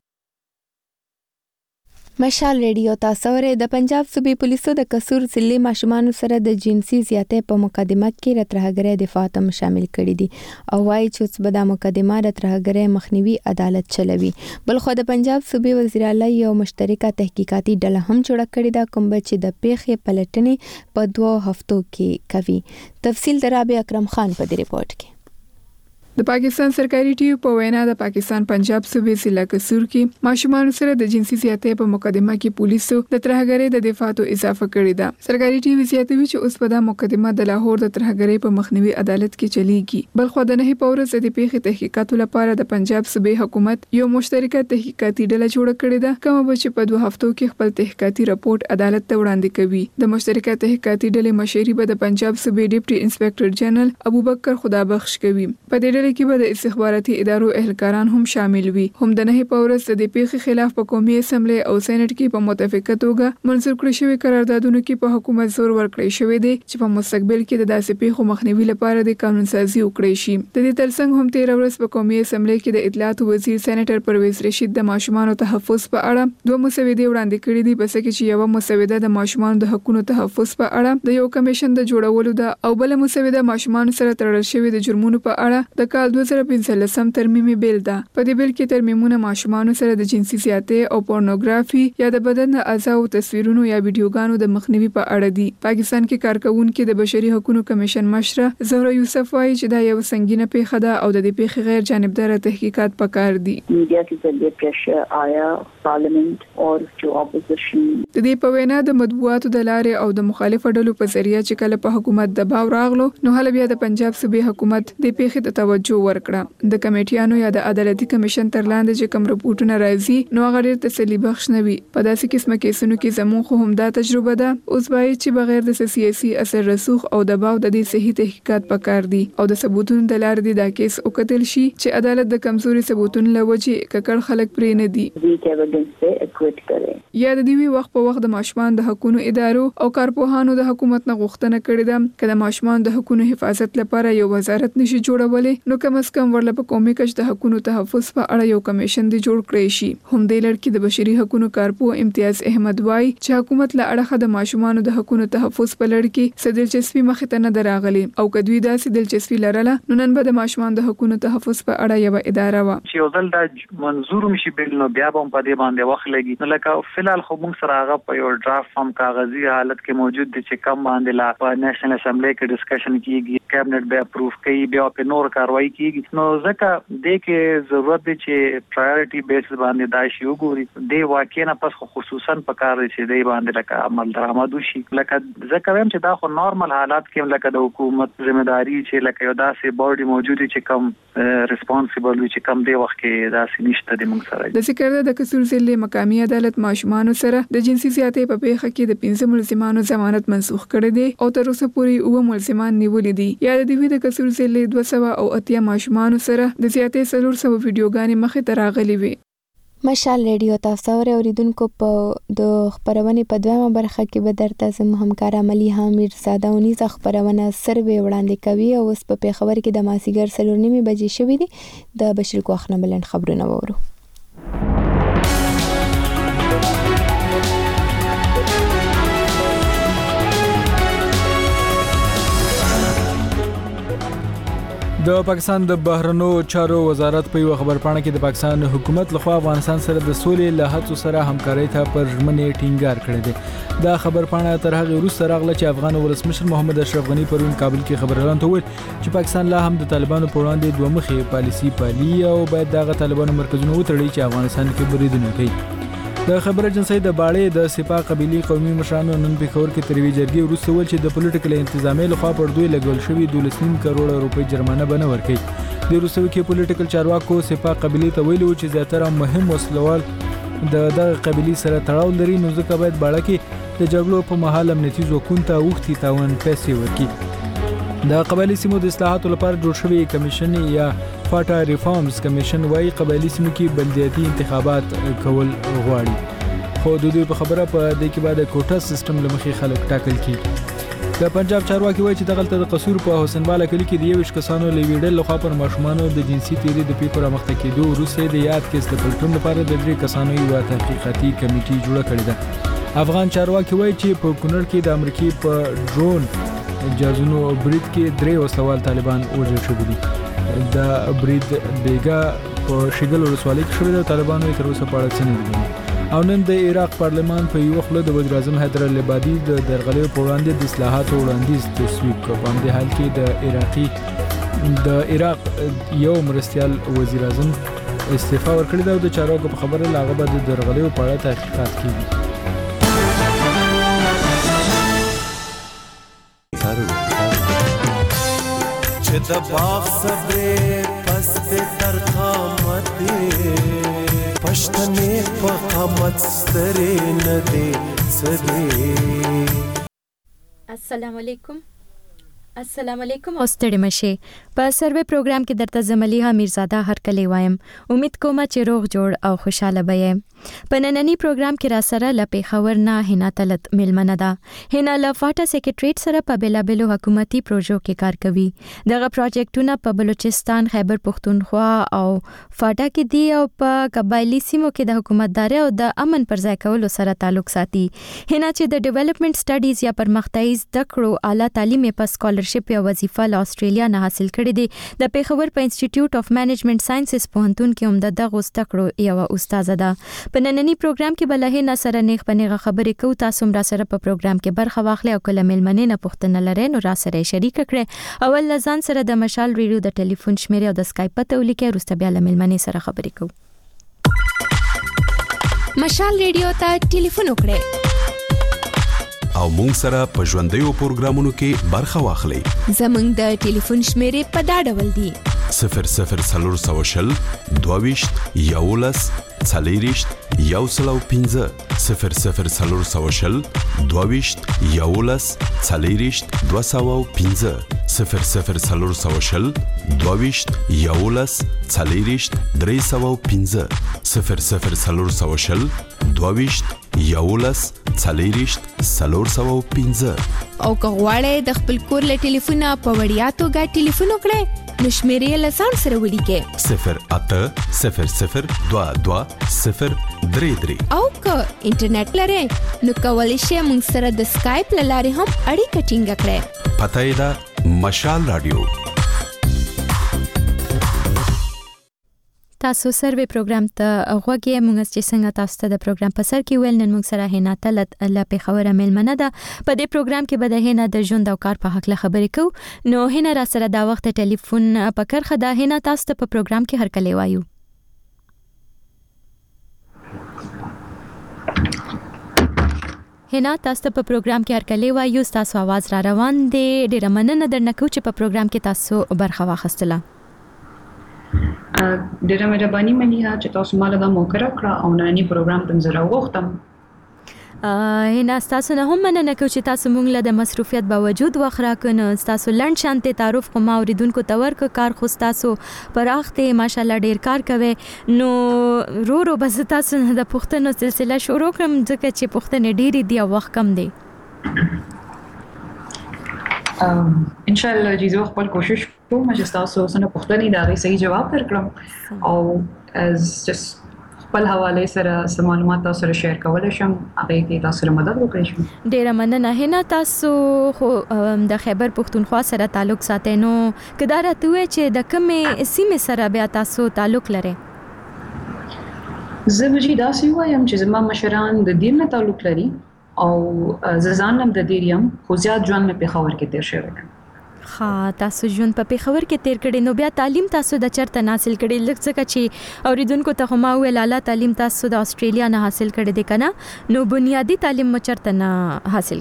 مشال ریډیو تاسو ورې د پنجاب صوبې پولیسو د قصور ضلع ماشومان سره د جنسي زیاتې په مقدمه کې رترهګری دفاع ته شامل کړي دي او وايي چې په دا مقدمه رترهګری مخنیوي عدالت چلوي. بلخو د پنجاب صوبې وزیر اعلی یو مشترکه تحقیقاتي ډله هم جوړه کړې ده کوم چې د پیښې پلټنې په 2 هفتو کې کوي. تفصیل د رابع اکرم خان په دې ریپورت کې.
د پاکستان سرکاري ټیو په وینا د پاکستان پنجاب صوبې ضلع قصور کې ماشومان سره د جنسي زیاتې په مقدمه کې پولیسو د ترهګرۍ د دفاع ته اضافه کړې ده. سرکاري ټیو زیاتوي چې اوس په دا مقدمه د لاهور د ترهګرۍ په مخنیوي عدالت کې چلیږي. بلخو د نه پورس د پیښې تحقیقاتو لپاره د پنجاب صوبې حکومت یو مشترکه تحقیقاتي ډله جوړه کړې ده کوم چې په 2 هفتو کې خپل تحقیقاتي رپورت عدالت ته وړاندې کوي. د مشترکه تحقیقاتي ډلې مشري به د پنجاب صوبې ډیپټي انسپکټر جنرال ابوبکر خدابخش کوي. په دې ډله کې به د استخباراتي ادارو اهلکاران هم شامل وي. هم د نه پورس د پیښې خلاف په قومي اسمبلی او سېنات کې په متفقه توګه منظور کړی شوی قراردادونو کې په حکومت زور ورکړی شوی دی چې په مستقبل کې د داسې پیښو مخنیوي لپاره د قانون سازي وکړي شي. د دې ترڅنګ هم 13 ورځ په قومي اسمبلی کې د اطلاعات وزیر سېناتر پرویز رشید د ماشومان تحفظ په اړه 2 مسودې وړاندې کړې دي پس کې چې یو مسوده د ماشومان د حقوقو تحفظ په اړه د یو کمیشن د جوړولو ده او بل مسوده ماشومان سره تړل شوی د جرمونو په اړه د کال 2015 ترمیمي بیل ده. په دې بیل کې ترمیمونه ماشومان سره د جنسي زیاتې او پورنوګرافي یا د بدن د اعضاء تصویرونو یا ویډیوګانو د مخنیوي په اړه دي. پاکستان کې کارکونکو د بشري حقوقو کمیشن مشره زهرا یوسف وايي چې دا یو سنگینه پیښه ده او د دې پیښې غیر جانبدار تحقیقات پکار دي.
میډیا کې ذریعہ پریشر آیا پارلیمنت او جو اپوزیشن
د دې په وینا د مطبوعاتو د لارې او د مخالفو ډلو په ذریعہ چې کله په حکومت دباو راغلو نو هله بیا د پنجاب صوبې حکومت د پیښې ته توجه ورکړه. د کمیټیانو یا د عدالتي کمیشن تر لاندې چې کوم رپورټونه راځي نو هغه ډېر تسلی بخش نه وي. په داسې قسمه کیسونو کې زموږ خو هم دا تجربه ده اوس باید چې بغیر د سیاسي اثر رسوخ او دباو د دې صحیح تحقیقات پکار دي او د ثبوتونو د لارې دا کیس وکتل شي چې عدالت د کمزوري ثبوتونو لوجې ککړ خلک پرې نه دي یا د دې وخت په وخت د ماشومان د حقوقو ادارو او کارپوهانو د حکومت نه غوښتنه کړې ده چې د ماشومان د حقوقو حفاظت لپاره یو وزارت نشي جوړولې نو کم از کم ورله په قومي کچ د حقوقو تحفظ په اړه یو کمیشن دی جوړ کړی شي. هم د لړکی د بشري حقوقو کارپو امتیاز احمد وای چې حکومت له اړخه د ماشومان د حقوقو تحفظ په لړ کې سدلچسپي مخ ته نه دراغلي او کدوې داسې دلچسپي لرله نو نن به د ماشومان د حقوقو تحفظ په اړه یو اداره و
چې یو ځل د منظور مشي بیل نو بیا هم په دې باندې وخت لګي نو لکه فلحال خو موږ سره هغه په یو ډرافټ فارم کاغذي حالت کې موجود دي چې کم باندې لا په نېشنل اسمبلی کې ډسکشن کیږي کابینټ به اپروف کوي بیا په نور کاروي کاروایی کیږي. نو ځکه د کې ضرورت دی چې پرایورټي بیس باندې دا شی وګوري د واقعي نه پس خصوصا په کار چې دی باندې لکه عمل درآمد وشي. لکه ځکه هم چې دا خو نورمال حالات کې لکه د حکومت ځمېداري چې لکه یو داسې باډي موجود چې کم ریسپانسیبل وي چې کم دی وخت کې داسې نشته د موږ سره.
د ذکر د کسور ضلع مقامی عدالت ماشومان سره د جنسي زیاتې په پیښه کې د 15 ملزمانو ضمانت منسوخ کړی دی او تر اوسه پورې 9 ملزمان نیولې دي. یا د دې د کسور ضلع 280 ماشومان سره د زیاتې 400 ویډیوګانې مخې ته راغلي وي.
مشال ریډیو تاسو اوریدونکو په د خبرونه په دویمه برخه کې به درته زم همکار عملی حامد زاده ونیز خبرونه سروې وړاندې کوي او اوس په خبر کې د ماسیګر 4:30 بجې شوې دي. د بشیر کوخنه بلند خبرونه وورو.
د پاکستان د بهرنو چارو وزارت په یو خبرپاڼه کې د پاکستان حکومت لخوا افغانستان سره د سولې له هڅو سره همکارۍ ته پر ژمنې ټینګار کړی دی. دا خبرپاڼه تر هغه وروسته راغله چې افغان ولسمشر محمد اشرف غنی پرون کابل کې خبريالانو ته وویل چې پاکستان لا هم د طالبانو په وړاندې دوه مخې پالیسي پالي او باید دغه طالبانو مرکزونه وتړي چې افغانستان کې بریدونه کوي. د خبر اجنسی د باړې د سپاه قبيلي قومي مشرانو نن په خبر کې ترویج جرګې وروسته ول چې د پولیټیکل انتظامیې لخوا پر دوی لګول شوی 12.5 کروڑ روپۍ جرمانه بنه ورکړي. د روسو کې پولیټیکل چارواکو سپاه قبيلي ته ویلو چې زیاتره مهم وسلوال د قبيلي سره تړاو لري نو ځکه باید باړه کې د جګړو په مهال امنیتي ځواکونو ته وختي تاوان پیسې ورکړي. د قبایلی سیمو د اصلاحاتو لپاره جوړ شوی کمیشن یا فاټا ریفارمز کمیشن وايي قبایلی سیمو کې بلدیاتي انتخابات کول غواړي. خو د دوی په خبره په دې کې بعد کوټا سیستم لمخې خلک ټاکل کیږي. د پنجاب چارواکي وایي چې دغلته د قصور په حسینواله کلی کې د 21 کسانو لیویډل لخوا پر ماشومانو د جنسي تیری د پیښو رامخته کېدو وروسته د یاد کیس د پلټون لپاره د 3 کسانو یو تحقیقاتي کمیټي جوړه کړې ده. افغان چارواکي وایي چې په کونړ کې د امریکای په ډرون جازونو برید کې 3 وسلوال طالبان وژل شوي دي. د برید بیګا په شګل ولسوالۍ کې شوی د طالبانو تر اوسه په اړه څه نه دي. او نن د عراق پارلمان په یو خله د وزیر اعظم حیدر العبادي د درغلې په وړاندې د اصلاحاتو وړاندیز تصویب کړ. په همدې حال کې د عراق یو مرستیال وزیر اعظم استعفا ورکړې ده او د چارواکو په خبره لاغه به د درغلې په اړه تحقیقات کوي.
چې د باغ صبر پست تر قامت پښتنې په قامت سترې نه دي سدي.
السلام علیکم او ستړي مشه. په سروې پروګرام کې درته زملیها میرزاده هر کلی وایم. امید کوم چې روغ جوړ او خوشاله به. په نننی پروګرام کې را سره لپې خبر نه هنا تلت ملمنه ده. هنا لفاټه سیکریټریټ سره په بلابلو حکومتي پروژو کې کار کوي. دغه پروجیکټونه په بلوچستان، خیبر پختونخوا او فاټا کې دي او په قبایلی سیمو کې د حکومتداري او د امن پر ځای کولو سره تعلق ساتي. هنا چې د ډیولپمنٹ سټډیز یا پرمختیايي زده کړو اعلی تعلیم په سکالرشپ یا وظیفه له استرالیا نه حاصل کړې دي. د پیښور په انسټیټیوټ اف مینجمنت ساينسز پوهنتون کې هم دغه زده کړو یو استاد ده. په نننی پروګرام کې بلهه نه سره نیغ پنیغه خبرې کوو. تاسو را سره په پروګرام کې برخه واخلئ او کله ملمنې نه پوښتنه لرئ نو را سره شریک کړئ. اول لزان سره د مشال ریډیو د ټلیفون شمیره او د اسکایپ پته ولیکئ. وروسته بیا ملمنې سره خبرې کوو.
مشال ریډیو ته ټلیفون وکړئ
او مونږ سره په ژوندۍ پروګرامونو کې برخه واخلئ.
زمونږ د ټلیفون شمیره په دا ډول دی
0040 22 11 40 105 0040 22 11 40 205 0040 22 11 40 305 0040 22 11 40 305
او کغواړی د خپل کور له ټلیفونه په وړیا توګه ټلیفون وکړئ نو شمیرې له ځان سره ولیکئ 0800 22 033 او که انټرنیټ لرئ نو کولی شئ موږ سره د سکایپ له لارې هم اړیکه ټینګه کړئ.
پته یې ده مشال رادیو.
تاسو سروې پروګرام ته غوږی موږ چې څنګه تاسو ته د پروګرام په سر کې ویل نن موږ سره هینا تلت الله په خبره ملمنه ده په دې پروګرام کې به د هینا د ژوند او کار په حق له خبرې کوو نو هینا را سره دا وخت ټلیفون په کرخه ده هینا تاسو ته په پروګرام کې هر کله وایو هینا تاسو په پروګرام کې هر کله وایو تاسو आवाज را روان دی ډیره مننه درنه کوم چې په پروګرام کې تاسو برخه واخیستله
ډیره مهرباني مننه چې تاسو مال دا موقع راکړه او نن پروګرام تم زره وختم
هینا تاسو نه هم مننه کوم چې تاسو مونږ له د مصروفیت باوجود وخرا کنه تاسو لند شانته تعارف کوم اوریدونکو تور کار خو تاسو پراخته ماشاءالله ډیر کار کوي نو رو بس تاسو د پښتنو سلسله شروع کړم ځکه چې پښتنې ډیری دی وخت کم دی
ان شاء الله جزو خپل کوشش کوم چې تاسو سره پښتنې دا صحیح جواب درکړم او از just خپل حواله سره معلومات تاسو سره شیر کولای شم هغه کې تاسو سره مدد وکړئ شم
ډیره مننه هینا تاسو د خیبر پښتونخوا سره تعلق ساتئ نو کدا راته وای چې د کومې سیمه سره بیا تاسو تعلق لرئ
زه به دا سی وایم چې زما مشران د دین نه تعلق لري او ززانم د دیریم خو زیات ژوند په پېښور کې تیر شوی
ها تاسو ژوند په پېښور کې تیر کړی نو بیا تعلیم تاسو د چرته حاصل کړی لکه څنګه چې اوریدونکو ته ما ویل اعلی تعلیم تاسو د استرالیا نه حاصل کړی دی کنه نو بنیادی تعلیم مو چرته نه حاصل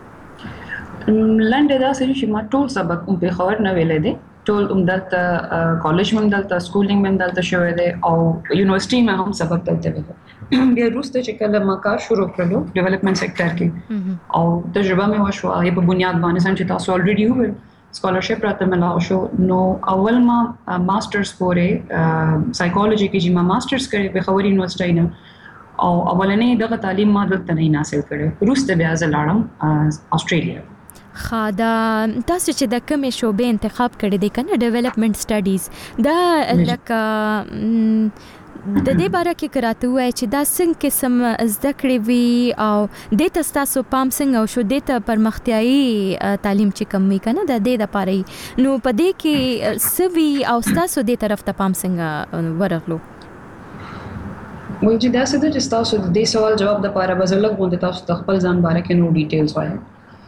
کړ
لنډه دا چې ما ټول سبق په پېښور نه ویل دي ټول دلته کالج هم دلته سکولینګ هم دلته شوی دی او یونیورسيټي ما هم سبق دلته ویل بیا وروسته چې کله ما کار شروع کړو ډیولپمنٹ سېکټر کې او تجربه مې وشو هغه په بنیاد باندې چې تاسو الریډي ویل سکالرشپ راته ملاو شو نو اول ما ماسترز پورې سایکولوژي کې چې ما ماسترز کړی په خوري یونیورسيټي نه او اولنې دغه تعلیم ما دلته نه حاصل کړو وروسته بیا زلاړم استرالیا
خادا تاسو چې د کومې شوبې انتخاب کړی دی کنه ډیولپمنٹ سټډیز دا لکه د دې باره کې کراته وای چې دا څنګه قسم زده کړې وی او د تاسو پام څنګه او شو د پرمختیايي تعلیم چې کم وی کنه د دې لپاره نو په دې کې سوي او تاسو د طرف ته پام څنګه ورغلو
وای چې دا څه د تاسو د دې سوال جواب د لپاره بزلګ غونډه تاسو خپل ځان باره کې نو ډیټیلز وایم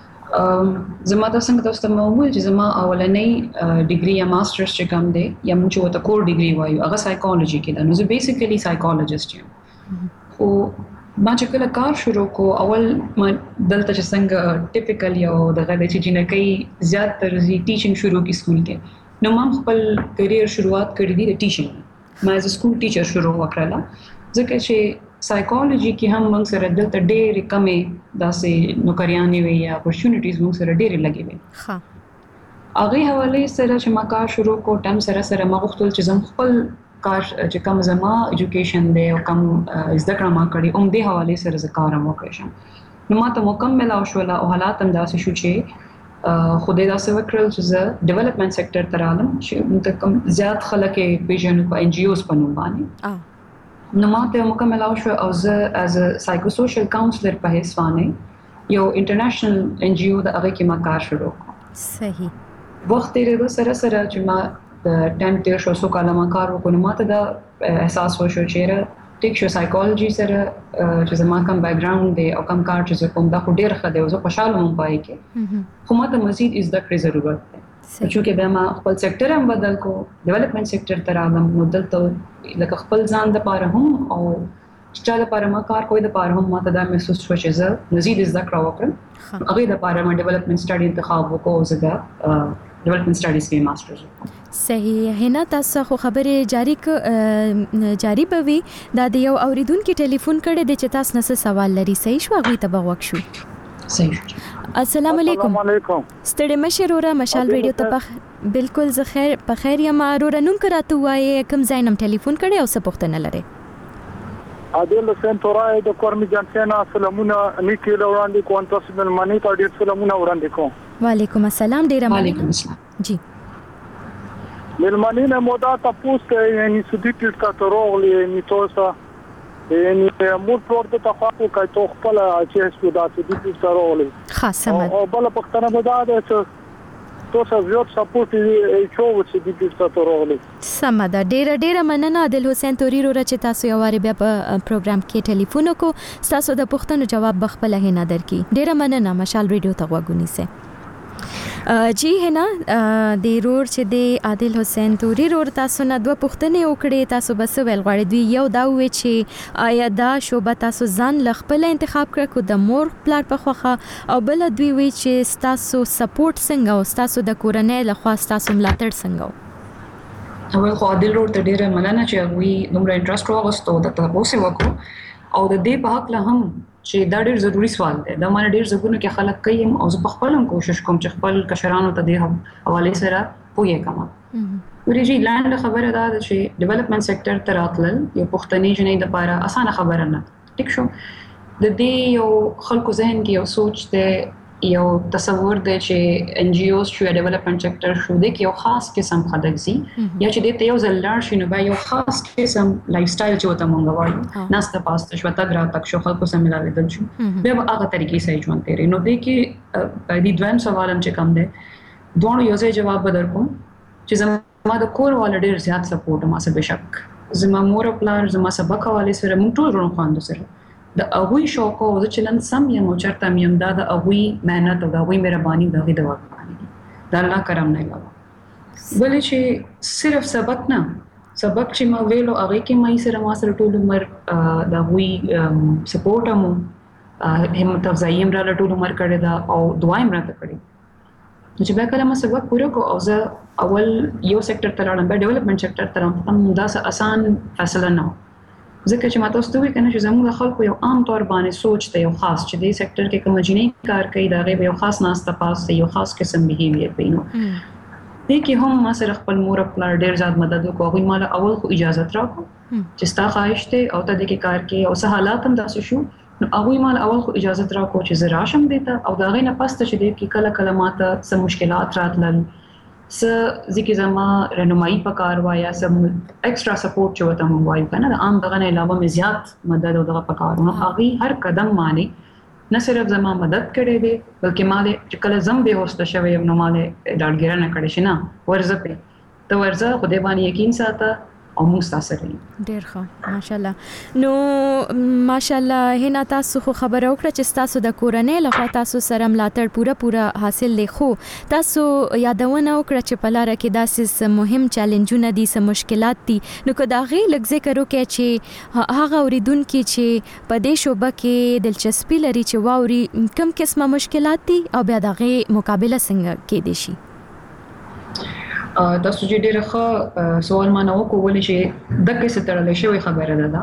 زما د څنګه تاسو ته مو چې زما اولنې ډیګري یا ماسترز چې کوم دی یا موږ وته کور ډیګري وایو هغه سایکولوژي کې ده نو زه بیسیکلی سایکولوژیست یم او ما چې کله کار شروع کو اول ما دلته چې څنګه ټیپیکل یو دغه د چې جنکې زیات ترځي ټیچینګ شروع کی سکول کې نو ما خپل کرییر شروعات کړې دي د ټیچینګ ما از سکول ټیچر شروع وکړله ځکه چې سایکولوژي کې هم موږ سره دلته ډېرې کمې داسې نوکریانې وي یا اپورچونټیز موږ سره ډېرې لګې وي ښه هغه حواله سره چې ما کار شروع کو ټم سره ما غوښتل چې زم خپل کار چې کوم زما ایجوکیشن دی او کوم زده کړه ما کړې دې حواله سره زه کار وکړم نو ما ته مکمل او شول او حالات هم داسې شو چې خو دې داسې وکړل چې زه ډیولپمنٹ سېکټر ته رالم چې متکم زیات خلک پیژنو په ان جی اوز په نوم باندې نو ما ته مکمل او شو او زه از سایکو سوشل کاونسلر په حیث باندې یو انټرنیشنل ان جی او د هغه کې ما کار شروع کړ
صحیح
وخت یې سره چې ما د 10 تیر شو سو کاله ما کار وکړم ما ته دا احساس وشو چې ټیک شو سایکولوژي سره چې زما کوم بیک گراوند دی او کوم کار چې کوم دا خو ډیر ښه دی او زه خوشاله مم پای کې خو ما ته مزید زده کړې ضرورت دی چې بیا ما خپل سېکټر هم بدل کو ډیولپمنٹ سېکټر ته راغلم نو دلته لکه خپل ځان د پاره هم او چې د پاره ما کار کوی د پاره هم ما ته دا محسوس شو چې زه مزید زده کړه وکړم هغه د پاره ما ډیولپمنٹ سټډي انتخاب وکړو زه دا ډیولپمنٹ سټډیز کې ماسترز
صحیح هنا تاسو خو خبره جاری بوي دا د یو اوریدونکو ټلیفون کړي د چې تاسو نه سوال لري صحیح شو غوي ته بغوښ شو
صحیح
السلام علیکم ستړي مشرورا مشال ریډیو ته بالکل زه خیر په خیر یم رورا نوم کراته وای کوم ځاینم ټلیفون کړي او څه پوښتنه لري
عادل حسین تورای د کورمی جانسینا سلامونه نیکی وړاندې کوم تاسو د منی ته ډیر سلامونه وړاندې کوم
وعلیکم السلام ډیر
وعلیکم السلام
جی
ملمنی نه مودا تاسو ته یعنی سودیټ کا تروغلی میتوسا یعنی مور پروت ته خاطر کوي ته خپل چې سودا سودیټ تروغلی
خاصه
او بل پښتنه مودا ده چې تو څه زیات سپورټ یې چوغ چې د دې څه راغلی.
سمه ده. ډیره مننه عادل حسین توري رو چې تاسو یو واره بیا په پروګرام کې ټلیفون وکړو، تاسو د پوښتنو جواب بخپله هینا درکې. ډیره مننه مشال ریډیو ته غوږ ونیسئ. جی هینا د رور چې د عادل حسین توري رور تاسو نه دوه پوښتنې وکړې، تاسو بس ویل غواړئ دوی یو دا وې چې آیا دا شوبه تاسو ځان له خپل انتخاب کړ کو د مور پلار په خوخه، او بل دوی وې چې تاسو سپورټ څنګه او تاسو د کورنۍ له خوا تاسو ملاتړ څنګه؟
اول خو عادل رور ته ډیره مننه چې هغه دومره انټرست راغستو د تاسو وکړو، او د دې په حق له هم چې دا ډېر ضروری سوال دی. دا مانه ډېر ځګونو کې خلک کوي او زه په خپل هم کوشش کوم چې خپل کشرانو ته د حواله سره پوهه کما. ورېږي لاندې خبره دا ده چې ډیولپمنٹ سېکټر ته راتلل یو پښتني جنې د لپاره اسانه خبره نه. ټیک شو. د دې یو خلکو ذهن کې یو سوچ دی، یو تصور دی چې ان جی اوز شو ډیولپمنٹ سېکټر شو د یو خاص قسم خلک زی یا چې د یو زلار شنو به یو خاص قسم لایف سټایل چې وته مونږ وایو ناسته پاسته شو تګ را تک شو خلکو سره ملاویدل شو به هغه طریقې سره ژوند تیرې. نو د کې د دویم سوالم چې کوم دی دوه یو ځای جواب بدر کوم چې زما د کور وال ډیر زیات سپورټ ما سره بشک زما مور پلان زما سبق حواله سره مونږ ټول ورو خواندو سره د اووی شوق او د چلن سم یم او چرته یم دا د اووی مهنت او د اووی مهرباني دغه د وکړه د الله کرم نه علاوه. ولې چې صرف سبق نه سبق چې ما ویلو هغه کې مې سره ما سره ټول عمر د اووی سپورټ مو همت افزائی را ټول عمر کړی دا او دعایم راته کړی چې بیا کله ما سبق پوره کو او زه اول یو سېکټر ته لاړم به ډیولپمنٹ سېکټر ته لاړم دا آسان فیصله نه ځکه چې ماته ستوي کنه چې زموږ خلکو یو عام طور باندې سوچ ته یو خاص چې د سېکټر کې کوم جنې کار کوي دا غي یو خاص ناسته پاس یو خاص قسم بیهیویر پینو دې کې هم ما سره خپل مور خپل ډیر زیات مدد وکړي مال اول خو اجازه راکو چې ستا خواهش ته او ته د کې کار کې او سه حالات هم داسې شو نو هغه مال اول خو اجازه راکو چې زه راشم دیتا او دا غي نه پسته چې دې کې کله کله ماته سم مشکلات راتلل س ځکه زما رهنمایي پکار وایا سم ایکسترا سپورټ چې وته مو وایو کنه د عام دغه نه علاوه مې زیات مدد او دغه پکار نو هغه هر قدم باندې نه صرف زما مدد کړي دي بلکې ما دې کله زم به هوسته شوی نو ما دې ډاډګیره نه کړی شنه ورزه په ته ورزه خو دې باندې یقین ساته او مستاسره
ډیر ښه ماشاءالله. نو ماشاءالله هنا تاسو خو خبر اوکړه چې تاسو د کورنۍ لخوا تاسو سره ملاتړ پوره حاصل لې خو تاسو یادونه وکړه چې په لار کې داسې مهم چیلنجونه دي سم مشکلات دي نو که دا غي لږ ذکر وکړي چې هغه اوریدونکو چې په دې شوبه کې دلچسپي لري چې واوري کم قسمه مشکلات دي او بیا دغه مقابله څنګه کې دي شي.
تاسو چې ډېر ښه سوال ما نه وکولې چې د کیسه تړلې شوی خبره ده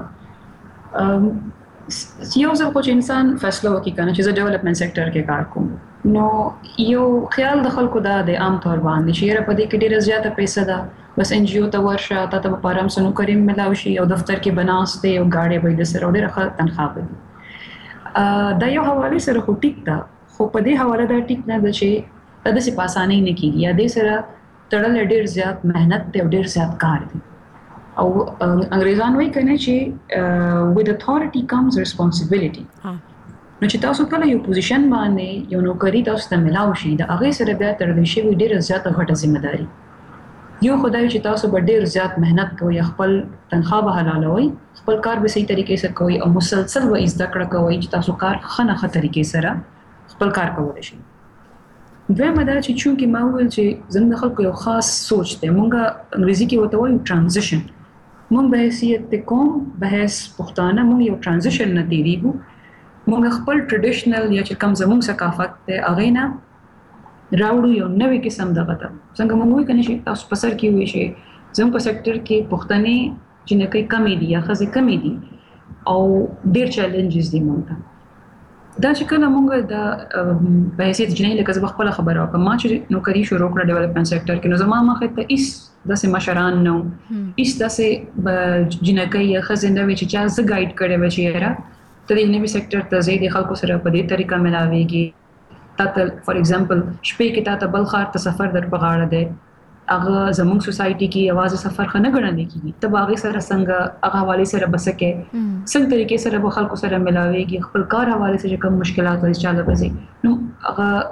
یو ځل خو چې انسان فیصله وکړي کنه چې زه ډیولپمنٹ سېکټر کې کار کوم نو یو خیال د خلکو دا د عام طور باندې چې را پدې کې ډېر زیاته پیسې ده بس ان جی او ته ورشه ته په پارام سنو کریم ملاوي شي او دفتر کې بناسته یو گاډي به د سره ډېر ښه تنخواه وي دا یو حواله سره خو ټیک ده خو په دې حواله دا ټیک نه ده چې د څه پاسانه نه کیږي یا د سره تړل ډېر زیات مهنت ته ډېر زیات کار دی او انګریزان وایي کنه چې with authority comes responsibility نو چې تاسو کله یو پوزیشن باندې یو نوکری تاسو ته ملاوي شي دا هغه سره بیا تړل شي ډېر زیات غټه ځمېداري یو خدای چې تاسو به ډېر زیات مهنت کوئ خپل تنخواه به حلالوي خپل کار به صحیح طریقې سره کوئ او مسلسل به زده کړه کوئ چې تاسو کار ښه طریقې سره خپل کار کولای شئ. دویمه دا چې چونکې ما وویل چې زموږ خلکو یو خاص سوچ دی مونږ انګریزي کې ورته وایو ټرانزیشن مونږ به حیثیت د قوم بحث پښتانه مونږ یو ټرانزیشن نه تیریږو مونږ خپل ټریډیشنل یا چې کوم زموږ ثقافت دی هغې نه راوړو یو نوی قسم دغه ته څنګه مونږ وایو کنه چې تاسو په سر کې وایي چې زموږ په سېکټر کې پښتنې جنکۍ کمې دي یا ښځې کمې دي او ډېر چیلنجز دي مونږ ته دا چې کله مونږ د په حیثیت جنۍ لکه زه خپله خبره وکړم ما چې نوکري شروع کړه ډیولپمنٹ سېکټر کې نو زما مخې ته هېڅ داسې مشران نه وو هېڅ داسې جنکۍ یا ښځې نه وې چې چا زه ګایډ کړی وه چې یاره ته د نوي سېکټر ته ځې د خلکو سره په دې طریقه ملاویږي تا ته فار ایگزامپل شپې کې تا ته بل ښار ته سفر در په غاړه دی هغه زموږ سوسایټي کې یوازې سفر ښه نه ګڼل کېږي ته به هغې سره څنګه هغه حوالې سره به څه کوې څنګه طریقې سره به خلکو سره ملاویږي خپل کار حوالې سره کوم مشکلات وایي چاله به ځي نو هغه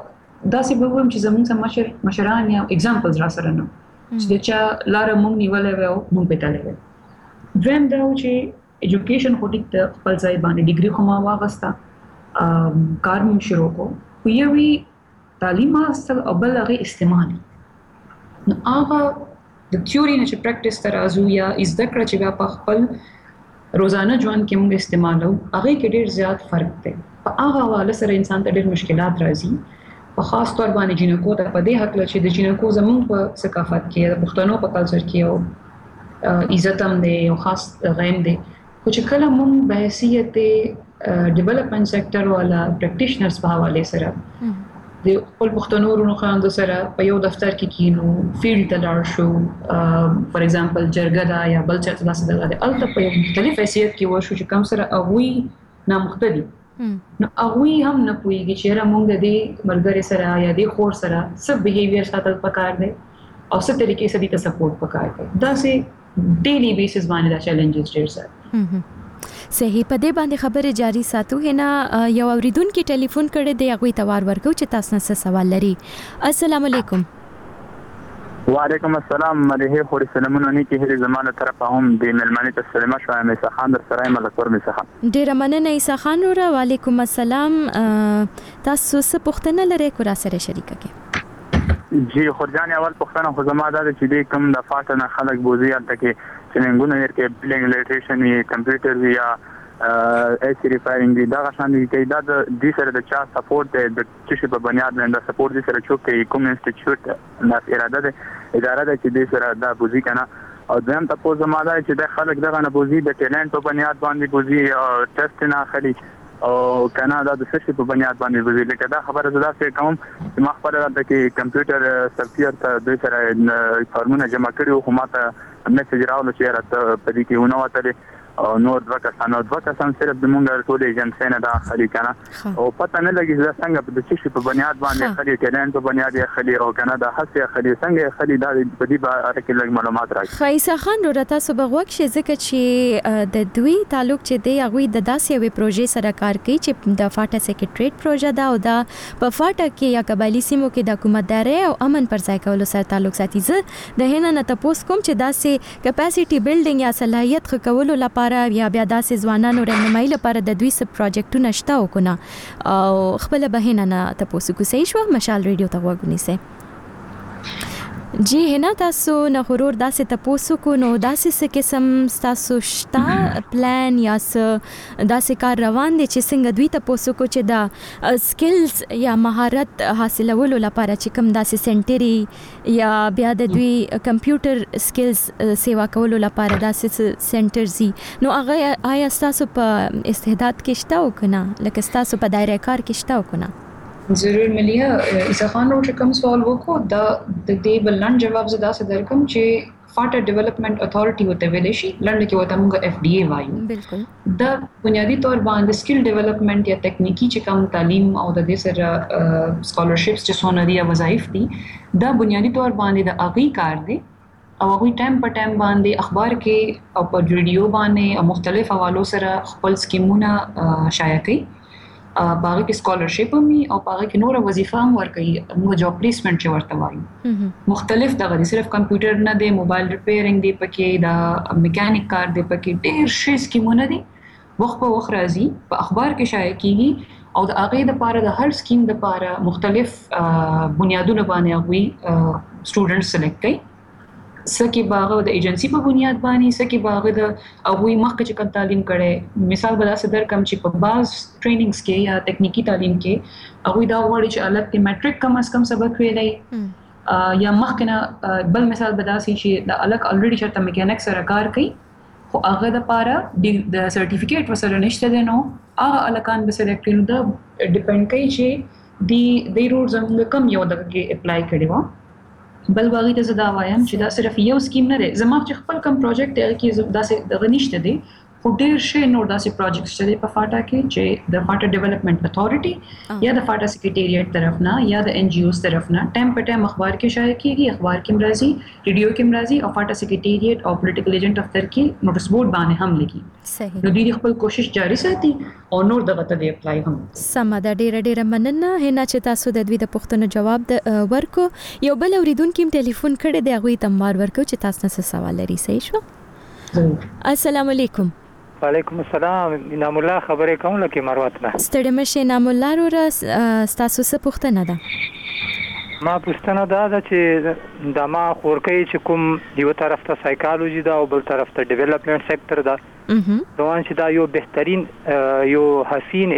دا څه به ویم چې زموږ سم مشران یا اگزامپلز را سره نه چې چا لاره مونږ نیولې و او مونږ پټلې و. دریم دا چې ایجوکیشن خو ټیک ته خپل ځای باندې ډیګري خو ما واغسته کار مونږ شروع کو خو یوي تعلیم حاصل او بل هغه استعمال نو هغه د تیوري نه چې پریکټیس ته راځو یا زده کړه چې بیا په خپل روزانه ژوند کې موږ استعمالو هغه کې ډېر زیات فرق دی. په هغه حواله سره انسان ته ډېر مشکلات راځي په خاص طور باندې جنکو ته په دې حق لري چې د جنکو زموږ په ثقافت کې د پښتنو په کلچر کې او عزت هم دی او خاص غیم دی خو چې کله موږ به حیثیت ډیولپمنٹ سېکټر والا پریکټیشنرز په حواله سره د خپل پښتنو ورونو خاندو سره په یو دفتر کې کینو فیلډ ته لاړ شو فار ایگزامپل جرګه دا یا بل څه داسې دغه الته په یو مختلف حیثیت کې وشو چې کوم سره هغوی نامختلف نو هغوی هم نه پوهیږي چې را موږ د دې ملګري سره یا د خور سره څه بیهیویر ساتل پکار دی او څه طریقې سره دې سپورټ پکار دی. دا سه ډیلی بیسس باندې دا چیلنجز ډیر سره
صحیح. په دې باندې خبره جاری ساتو هنا یو اوریدونکو ټلیفون کړی دی هغه توار ورکو چې تاسو نه سوال لري. السلام علیکم.
وعلیکم السلام. مریه خوري سلامونه نه کې هلي زمانه طرفه هم د ملمنې ته سلام شو مې سخان در سره ملکور مې سخان
ډیر مننه ایسا خان ور وعلیکم السلام. تاسو څه پوښتنه لرئ کو را سره شریکه کې؟
جی خورجان اول پوښتنه خو زما دا چې د کوم د فاټنه خلک بوزي الته کې چې ننګونه ورکه بلنګ لیټریشن وی کمپیوټر وی یا ایسی ریفایرینګ دی دا غشان دی چې دا د دې سره د چا سپورټ د چې په بنیاد باندې سپورټ دي سره چې کوم انسټیټیوټ نه اراده ده اداره ده چې دې سره دا بوزي کنه او ځم تاسو زما دا چې د خلک دغه نه بوزي د ټیلنټ په بنیاد باندې بوزي او ټیسټ نه اخلي او کنه دا د سشي په بنیاد باندې بوزي لکه دا خبره زدا څه کوم چې ما خبره ده چې کمپیوټر سافټویر ته د سره فارمونه جمع کړي او ماته میسج راوړل چې راته په دې کې ونه وته او نور دوه کسان صرف د مونږ ټول ایجنسی نه داخلي کنه او پته نه لګي چې څنګه په دې شي په بنیاد باندې خالي ټیلنټ په بنیاد خالي او کنه د حسي خالي څنګه خالي د دې باره کې لږ معلومات راکړي.
خیسه خان ورته سبغوک شي ځکه چې د دوی تعلق چې دی هغه د داسې وی پروژې سره کار کوي چې د فاټا سیکریټریټ پروژه دا او دا په فاټا کې یا قبایلی سیمو کې د حکومتداري او امن پر ځای کولو سره تعلق ساتي. زه د هنا نه تاسو کوم چې داسې کیپاسټي بیلډینګ یا صلاحیت خکولو لپاره یا بیا داسې ځوانانو رهنمایي لپاره د دوی سب پروجیکټونه شته او کنه او خپل بهینه نه تاسو کو صحیح شو مشال ریډیو ته وګونی جی هنا تاسو نه غرور داسې تاسو کو نو داسې څه قسم تاسو شتا پلان یا داسې کار روان دي چې څنګه دوی تاسو کو چې دا سکلز یا مهارت حاصلولو لپاره چې کوم داسې سنټری یا بیا د دوی کمپیوټر سکلز سیوا کولو لپاره داسې سنټرز نو هغه آیا تاسو په استعداد کې شته او کنه لکه تاسو په دایره کار کې شته او کنه؟
ضرور ملیا ایسا خان رو چې کوم سوال وکړو دا د دې بلند جواب زدا سره درکم چې فاټا ډیولپمنٹ اتھارټي وته ویل شي لند کې وته موږ اف ډي اي وایو بالکل دا بنیادی طور باندې سکل ډیولپمنٹ یا تکنیکی چې کوم تعلیم او د دې سره سکالرشپس چې سونه دي یا وظایف دي دا بنیادی طور باندې د اغي کار دی او هغه ټایم په ټایم باندې اخبار کې او په ریډیو باندې او مختلف حوالو سره خپل سکیمونه شایع کوي باغ کې سکالرشپ هم او باغ کې نور وظیفه هم ورکړي موږ جاب پلیسمنت چې ورته وایو مختلف دغه صرف کمپیوټر نه دی موبایل ریپیرینګ دی پکې دا میکانیک کار دی پکې ډېر شي سکیمونه دي وخت په وخت راځي په اخبار کې شایع کیږي او د هغه د پاره د هر سکیم د پاره مختلف بنیادونه باندې هغوی سټوډنټ سلیکټ کوي سکه باغ د ایجنسی په بنیاد باندې سکه باغ د هغوی مخکې چې کوم تعلیم کړي مثال به تاسو در کوم چې په باز ټریننګز کې یا تکنیکی تعلیم کې هغوی دا وړي چې الګ د میټریک کم از کم سبق ویلای یا مخکې نه بل مثال به تاسو چې د الګ الریډي شرط میکانیک سره کار کوي خو هغه د پاره د سرټیفیکیټ وسره نشته دی نو هغه الکان به سلیکټ کړي دا ډیپند کوي چې دی رول زموږ کم یو دغه کې اپلای کړي و بل باغی ته زدا وایم چې دا صرف یو سکیم نه دی زما چې خپل کوم پروجیکټ دی کې دا دغه نشته دی خو ډېر شي نور داسې پروجیکټس چې په فاټا کې چې د فاټا ډیولپمنٹ اتھارټي یا د فاټا سیکریټریټ طرف نه یا د ان جی اوز طرف نه ټایم په ټایم اخبار کې شایع کیږي، اخبار کې مرضی، ریډیو کې مرضی او فاټا سیکریټریټ او پولیټیکل ایجنټ دفتر کې نوټس بورډ باندې هم لګي.
صحیح.
نو دوی خپل کوشش جاری ساتي او نور دغه ته دی اپلای هم.
سم ده، ډیره مننه هینا چې تاسو د دوی د پوښتنو جواب ورکو. یو بل اوریدونکو ټلیفون کړی دی، هغه تمار ورکو چې تاسو نه سوال لري. صحیح شو. السلام علیکم.
وعلیکم السلام. انعام الله خبرې کوم لکه مروت نه.
ستړي مشه انعام الله ورو تاسو څه پوښتنه ده؟
ما پوښتنه ده چې د ما خورکې چې کوم یو طرف ته سایکالوجي ده او بل طرف ته ډیولپمنٹ سېکټر ده، روان چې دا یو بهترین یو حسین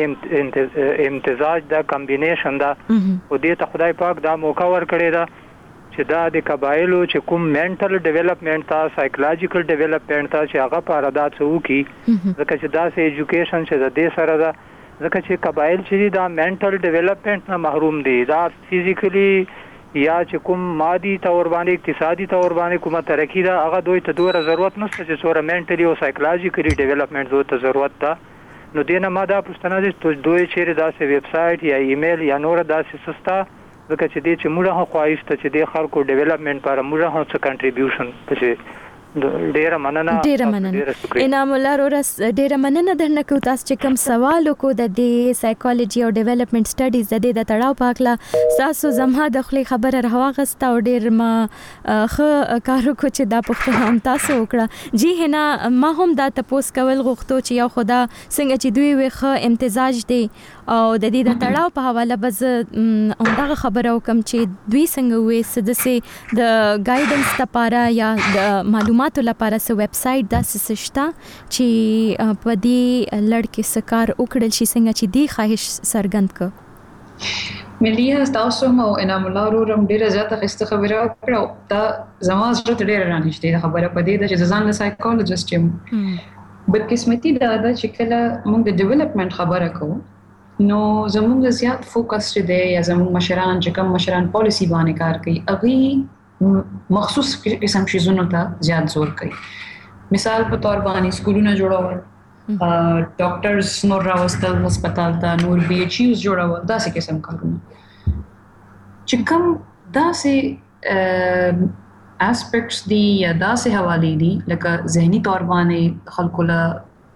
امتزاج ده، کمبینیشن ده، او دې ته خدای پاک دا موقع ورکړی ده چې دا د قبایلو چې کوم منټل ډیولپمنٹ تا سایکولوژیکل ډیولپمنٹ تا چې هغه په اړه دا څه وکي، ځکه چې دا سه ایجوکیشن چې د دې سره ده، ځکه چې قبایل چې دا منټل ډیولپمنٹ نه محروم دي، دا فزیکلی یا چې کوم مادي تور باندې اقتصادي تور باندې کومه ترقی ده، هغه دوی ته دوره ضرورت نشته چې څوره منټلی او سایکولوژیکلی ډیولپمنٹ دوی ته ضرورت ده. نو دینه ما دا پوښتنه ده چې دوی چیرې داسې ویب سټ یا ایمیل یا نور داسې سستا، ځکه چې دې چې موږ هم خواهشته چې د خلکو ډیولپمنٹ لپاره موږ هم څه کنټریبیوشن پکې. ډیره مننه انعام الله رورس، ډیره مننه درنه کو تاسو چې کوم سوال کو د دې سایکولوژي او ډیولپمنٹ سټډیز د دې د تړاو پاکله تاسو زما د خپل خبره راوغسته او ډیر ما خه کارو کو چې دا پوښتنه هم تاسو وکړه. جی هنا ما هم دا تاسو کول غوښتو چې یو خدا څنګه چې دوی وخه امتزاج دی او د دې د تړاو په حواله بز همدغه خبره وکم چې دوی څنګه وې سدسه د ګایډنس لپاره یا د معلومات لپاره سو ویب سټ دا سشتا چې په دې لړکې سکار وکړل شي څنګه چې دی خواهش سرګند ک
ملي تاسو مو انعام الله ورم ډیره زیاته خسته خبره کړو. دا زموږ ضرورت ډیره رانیشته خبره پدې د چې ځان له سایکولوژیست یم بدقسمتي دا چې کله موږ د ډیولپمنٹ خبره کوو نو زموږ زیات فوکس چې دی یا زموږ مشران چې کوم مشران پالیسی باندې کار کوي هغه مخصوص قسم شیزونو ته زیات زور کوي. مثال په تور باندې سکولونه جوړول، ډاکټرز نور راوستل هسپتال ته، نور بي ایچ یوز جوړول، داسې قسم کارونه چې کوم داسې اسپیکټس دي یا داسې حوالې دي لکه ذهني تور باندې خلکو له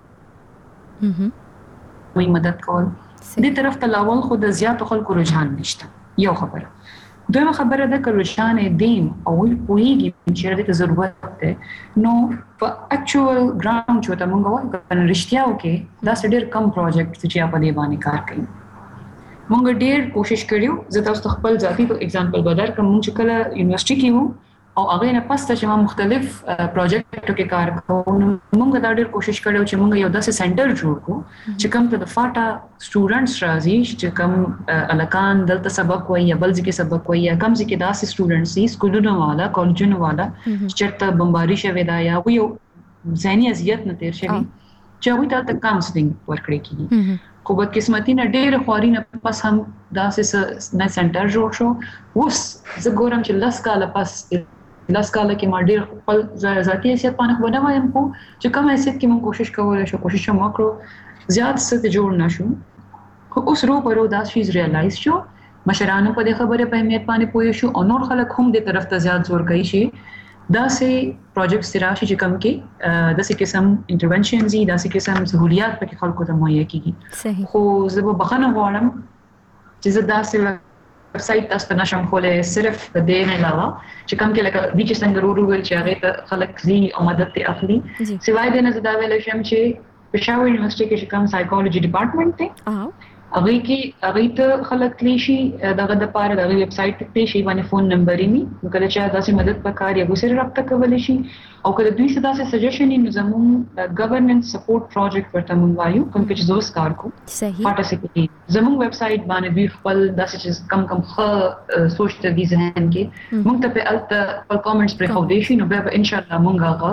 وی مدد کول، دې طرف ته لاول خو د زیاتو خلکو رجحان نشته. یو خبره. دویمه خبره ده که رجحان دیم او پوهیږي چې دې ته ضرورت ده نو په اکچوال ګراوند چې ته مونږ وایو کنه رښتیاو کې دا ډېر کم پروجیکټ چې په دې باندې کار کوي. مونږ ډېر کوشش کړیو، زه تاسو خپل ذاتی اگزامپل بدر کوم چې کله یونیورسيټي کې وو او هغه نه پسته چې ما مختلف پروجیکټو کې کار کوم، مونږ دا ډېر کوشش کړو چې مونږ یو داسې سنټر جوړ کړو چې کوم ته د فاټا سټوډنټس راځي چې کوم الکان دلته سبق وایي یا بل ځکه سبق وایي یا کوم ځکه داسې سټوډنټس دي سکولونو والا کالجونو والا چې چرته بمباري شوی دا یا یو ځاني اذیت نه تیر شوی چې هغه ته کاونسلینګ ورکړي کیږي. خو په قسمتي نه ډېر خواري نه پس هم داسې نه سنټر جوړ شو. اوس زه ګورم چې لاس کاله کې ما ډېر خپل ذاتي حیثیت باندې خبره وایم خو چې کوم حیثیت کې موږ کوشش کولای شو، کوشش هم وکړو، زیات څه جوړ نشو. خو اوس رو دا شیز ریالایز شو، مشرانو په دې خبره په اهمیت باندې پوه شو او نور خلک هم دې طرف ته زیات زور کوي چې داسې پروجیکټس راشي چې کوم کې داسې قسم انټرونشنز دي، داسې قسم سہولیات پکې خلکو ته مهیا کیږي. خو زه به بخښنه غواړم چې زه داسې ویب سټ تاسو ته نشم کولای صرف د دې نه علاوه چې کوم کې لکه د چې څنګه ورول چې هغه ته خلک زی او مدد ته اخلي. سوای د نه زدا ویل شم چې پېښور یونیورسيټي کې کوم سایکولوژي ډپارټمنټ دی هغه ته خلک کلیشي دغه د پاره د ویب سټ ته شي باندې فون نمبر یې نو کله چې داسې مدد پکار یو سره رابطه کولای شي او کله دوی څه داسې سجیشن یې زموږ ګورننس سپورټ پروجیکټ ورته مونږ وایو کوم چې زوس کار کو پارټیسیپیټ زموږ ویب سټ باندې دوی خپل داسې چې کم خ سوچ ته دي ذهن کې مونږ ته په الته کمنټس پر خو دې شي نو به ان شاء الله مونږ هغه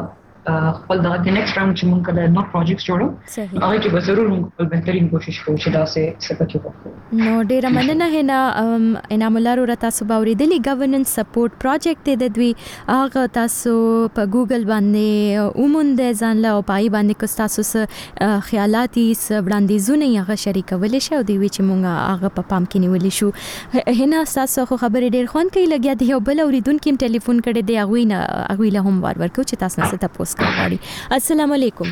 خپل دغه نیکسټ راوند چې موږ کله نو پروجیکټس جوړو هغه کې به ضرور موږ خپل بهترین کوشش کوو چې دا څه پکې وکړو.
نو ډیره مننه هنا انعام الله رو تاسو باوریدلی ګورننس سپورټ پروجیکټ د دوی هغه تاسو په ګوګل باندې اوموند ځان له پای باندې کو تاسو سره خیالاتي وړاندیزونه هغه شریکول شي او دی چې موږ هغه په پام کې نیول شو. هنا تاسو خو خبرې ډیر خوان کوي لګیا دی یو بل اوریدونکو ټلیفون کړي دی هغه له هم ورکو چې تاسو نه تاسو کوي. السلام علیکم.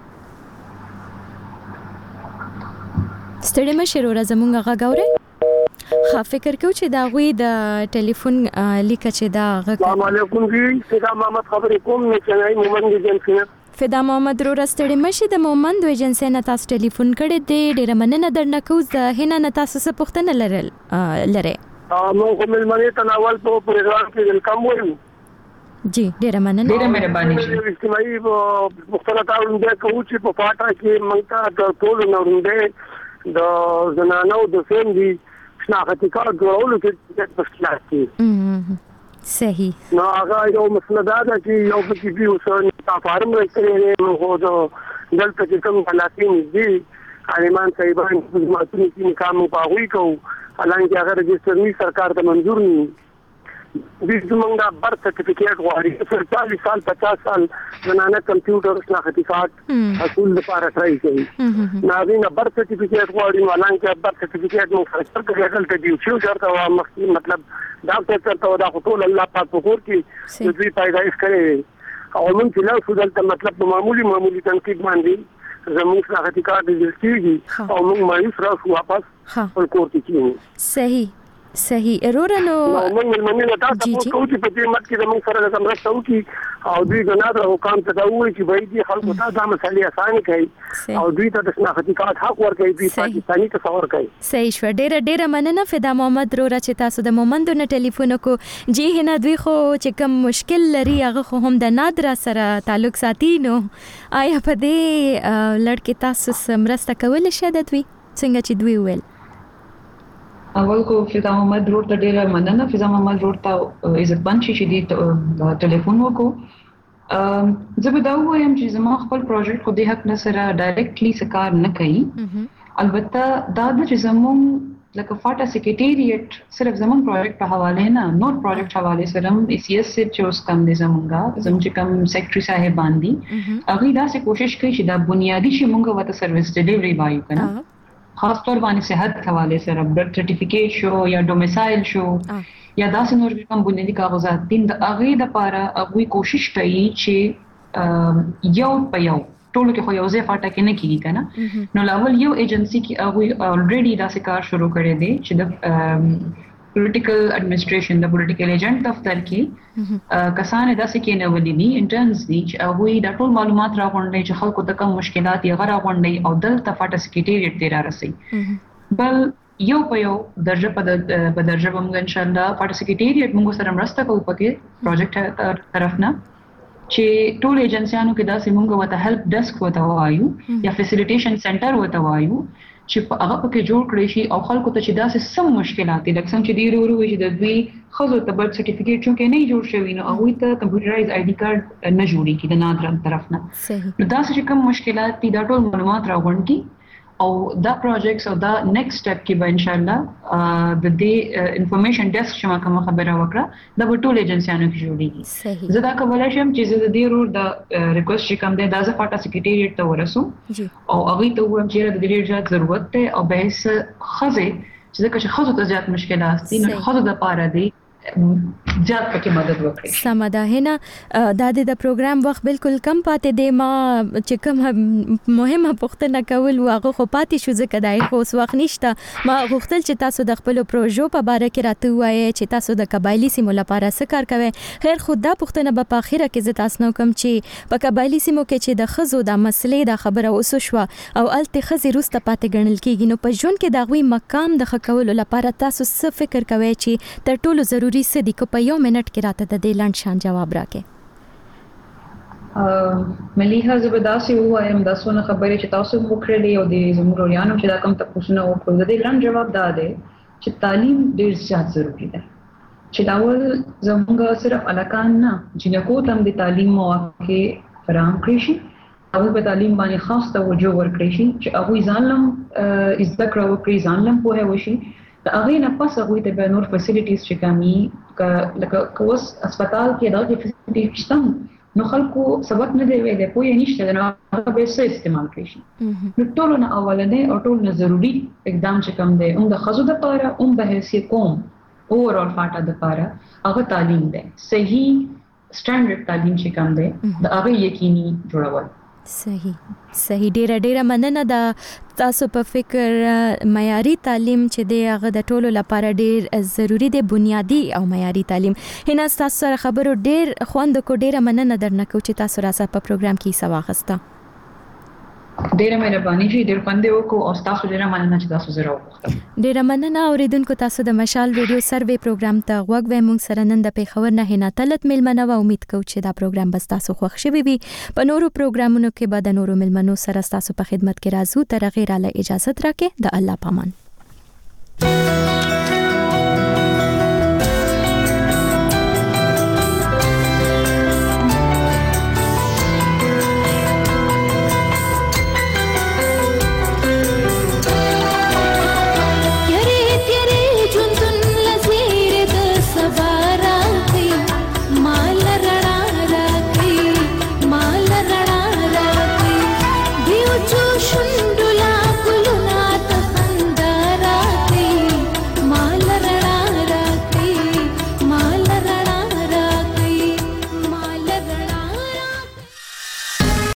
ستړي مشه ورو زمونږ غاوري خا فکر کو چې دا غوي د ټلیفون لیک چې دا
السلام علیکم جی فدا محمد خبرې کوم نه چنای مومند ایجنسی
فدا محمد رو ستړي مشه د مومند ایجنسی نه تاسو ټلیفون کړي دی ډیر مننه درنه کو زه هنا نه تاسو څه پوښتنه لره
نو کومل مې تناول په پروګرام کې ویلکم وایو.
جی ډیره مننه ډیره مهرباني شي.
اجتماعي مختلف اړوند کوم چې په پاټا کې مونږ ته ټول نوروند د زنانو د فیملی شناختی کار جوړولو کې د مشکلات دي.
صحیح.
نو هغه یو مسله دا ده چې یو پکې به اوس نه فارم راځي نو هو دلته چې کوم حالاتین دي عالمان صاحبان خدماتو کې کار پاوي کو حالانکه هغه رجسټر نه سرکار ته منظور نه دي. زمونږ برث سرټیفیکیټ غواړي 40 سال 50 سال زنانه کمپیوټر شناختی کارت حصول لپاره ټرای کوي. ناوینه برث سرټیفیکیټ غواړي حالانکه برث سرټیفیکیټ مو خرڅ کړی دلته دی چې شرط مطلب ډاکټر ته دا ټول الله پاک په کور کې د دوی پیدایش کړي او موږ چې لا دلته مطلب معمولی تنقید باندې زموږ شناختی کارت رجسټر او موږ مایوس راځو واپس خپل کور کې کیږي.
صحیح ارورنو
موږ مننه تاسو کوم چې په دې مت کې موږ سره کوم راځو چې او دوی غنادره حکام ته دا وایي چې باید دي خلکو ته دا مسلې اسانه کوي او دوی ته د شناختی کارت حق ورکړي دوی پاکستاني تصور کوي.
صحیح شو ډیره مننه فدا محمد رو چې تاسو د مومند نه ټلیفون کو جی هنا دوی خو چې کوم مشکل لري هغه خو هم د نادره سره تعلق ساتي نو آیا په دې لړ کې تاسو سمرسته کول شي د دوی څنګه چې دوی ویل
اول کو فضا محمد روډ ته ډیره مننه. فضا محمد روډ ته عزت بند شي چې دی ټلیفون وکړو. زه به دا وایم چې زما خپل پروجیکټ خو د حق نه سره ډایرکټلی سکار نه کوي. البته دا د زموږ لکه فاټا سیکریټریټ صرف زموږ پروجیکټ په حواله نه نور پروجیکټ حواله سره ECS چې اوس کم دي زموږ چې کم سیکریټری صاحب باندې هغه دا څه کوشش کوي چې دا بنیادی شي موږ وته سرویس ډیلیوري وایو کنه خاص طور باندې صحت حواله سره برث سرټیفیکیټ شو یا ډومیسایل شو یا داسې نور کوم بنیادی کاغذات دین د هغه د لپاره هغه کوشش کوي چې یو په یو ټول کې خو یو ځای فاټا کې نه کیږي کنه نو لاول یو ایجنسی کې هغه الریډي داسې کار شروع کړی دی چې د پولیټیکل اډمنسټریشن د پولیټیکل ایجنټ دفتر کې کسان داسې کې نه ولې دي انټرنز دي چې هغه د ټول معلومات راغونډي چې خلکو ته کوم مشکلات یې غره غونډي او دلته فاټا سیکریټریټ ته راسي بل یو په یو درجه په درجه موږ ان شاء الله فاټا سیکریټریټ موږ سره مرسته کوو پکې پروجیکټ طرفنا چې ټول ایجنسیانو کې داسې موږ وته هیلپ ډیسک وته وایو یا فیسیلیټیشن سنټر وته وایو چې هغه پکې جوړ کړی شي او خلکو ته چې داسې سم مشکلات دي لکه څنګه چې دی ورو چې د دوی خزو ته برث سرټیفیکیټ چې نه جوړ شوی نو هغه ته کمپیوټرایز آی ډی کارت نه جوړی کی د نادر طرف نه نو داسې چې کوم مشکلات دي دا ټول معلومات راغونډ کی او دا پروجیکټس او دا نیکسټ سټپ کې به ان شاء الله د دې انفارمیشن ډیسک چې ما کوم خبره وکړه دا به ټول ایجنسیانو کې جوړیږي زه دا کولای شم چې زه د دې رور د ریکوست چې کوم دی دا زه فاټا سیکریټریټ ته ورسوم او هغه ته وایم چې د دې ډېر ضرورت دی او به هیڅ خزه چې ځکه چې خزو ته زیات مشکلات دي نو خزو د پاره دی زیات پکې مدد وکړي.
سمه ده نه د پروګرام وخت بالکل کم پاتې دی ما چې کوم مهمه پوښتنه کول واغه خو پاتې شو ځکه دای خو اوس وخت نشته ما غوښتل چې تاسو د خپل پروژو په باره کې راته وایي چې تاسو د قبایلی سیمو لپاره څه کار کوئ. خیر خو دا پوښتنه به په اخیره کې زه تاسو نو کوم چې په قبایلی سیمو کې چې د خزو د مسلې د خبره اوسو شو او الته خزي روسته پاتې ګڼل کیږي نو په ژوند کې دا غوي مقام د خکولو لپاره تاسو څه فکر کوئ چې تر ټولو ضروري سدي کو په یو منټ کې راته د دې لاند شان جواب راکې.
مليحه زبرداسي وایم دا څونه خبرې چې تاسو وکړلې او د زموږ چې دا کوم تاسو نه وکړو د دې لاند جواب دا دی چې تعلیم ډېر زیات ضروری ده چې دا ول زموږ صرف الکان نه چې کو تم د تعلیم موقع فراهم کړی شي او په تعلیم باندې خاص توجه ورکړي شي چې هغه ځانلم ذکر وکړي ځانلم په وشي دا هغه نه پس هغه ته به نور فیسیلیټیز چې کمی لکه کوس هسپتال کې دا فیسیلیټی شته نو خلکو سبق نه دی ویلې پوهه نشته نو هغه به څه استعمال کوي نو ټول نه اولنې او ټول نه ضروری اقدام چې کم دی د خزو د لپاره د حیثیت قوم اوورال فاټا د لپاره هغه تعلیم دی صحیح سټانډرډ تعلیم چې کم دی دا هغه یقیني جوړول
صحیح ډیره مننه دا تاسو په فکر معیاري تعلیم چې دی هغه د ټولو لپاره ډیر ضروری دی بنیادی او معیاري تعلیم هنا تاسو سره خبرو ډیر خوند کو ډیره مننه درنه کو چې تاسو راځه په پروګرام کې سواغسته
ډیره مهرباني چې ډیر خوند وکړو او تاسو ډیره مننه چې تاسو زره وخت
ډیره مننه اوریدونکو تاسو د مشال ریډیو سروې پروګرام ته غوږ وې مونږ سره نن د پیښور نه هنا تلت ملمنه و امید کوم چې دا پروګرام بس تاسو خوښ شوي وي په نورو پروګرامونو کې به د نورو ملمنو سره تاسو په خدمت کې راځو تر غیر له اجازه راکې د الله پامان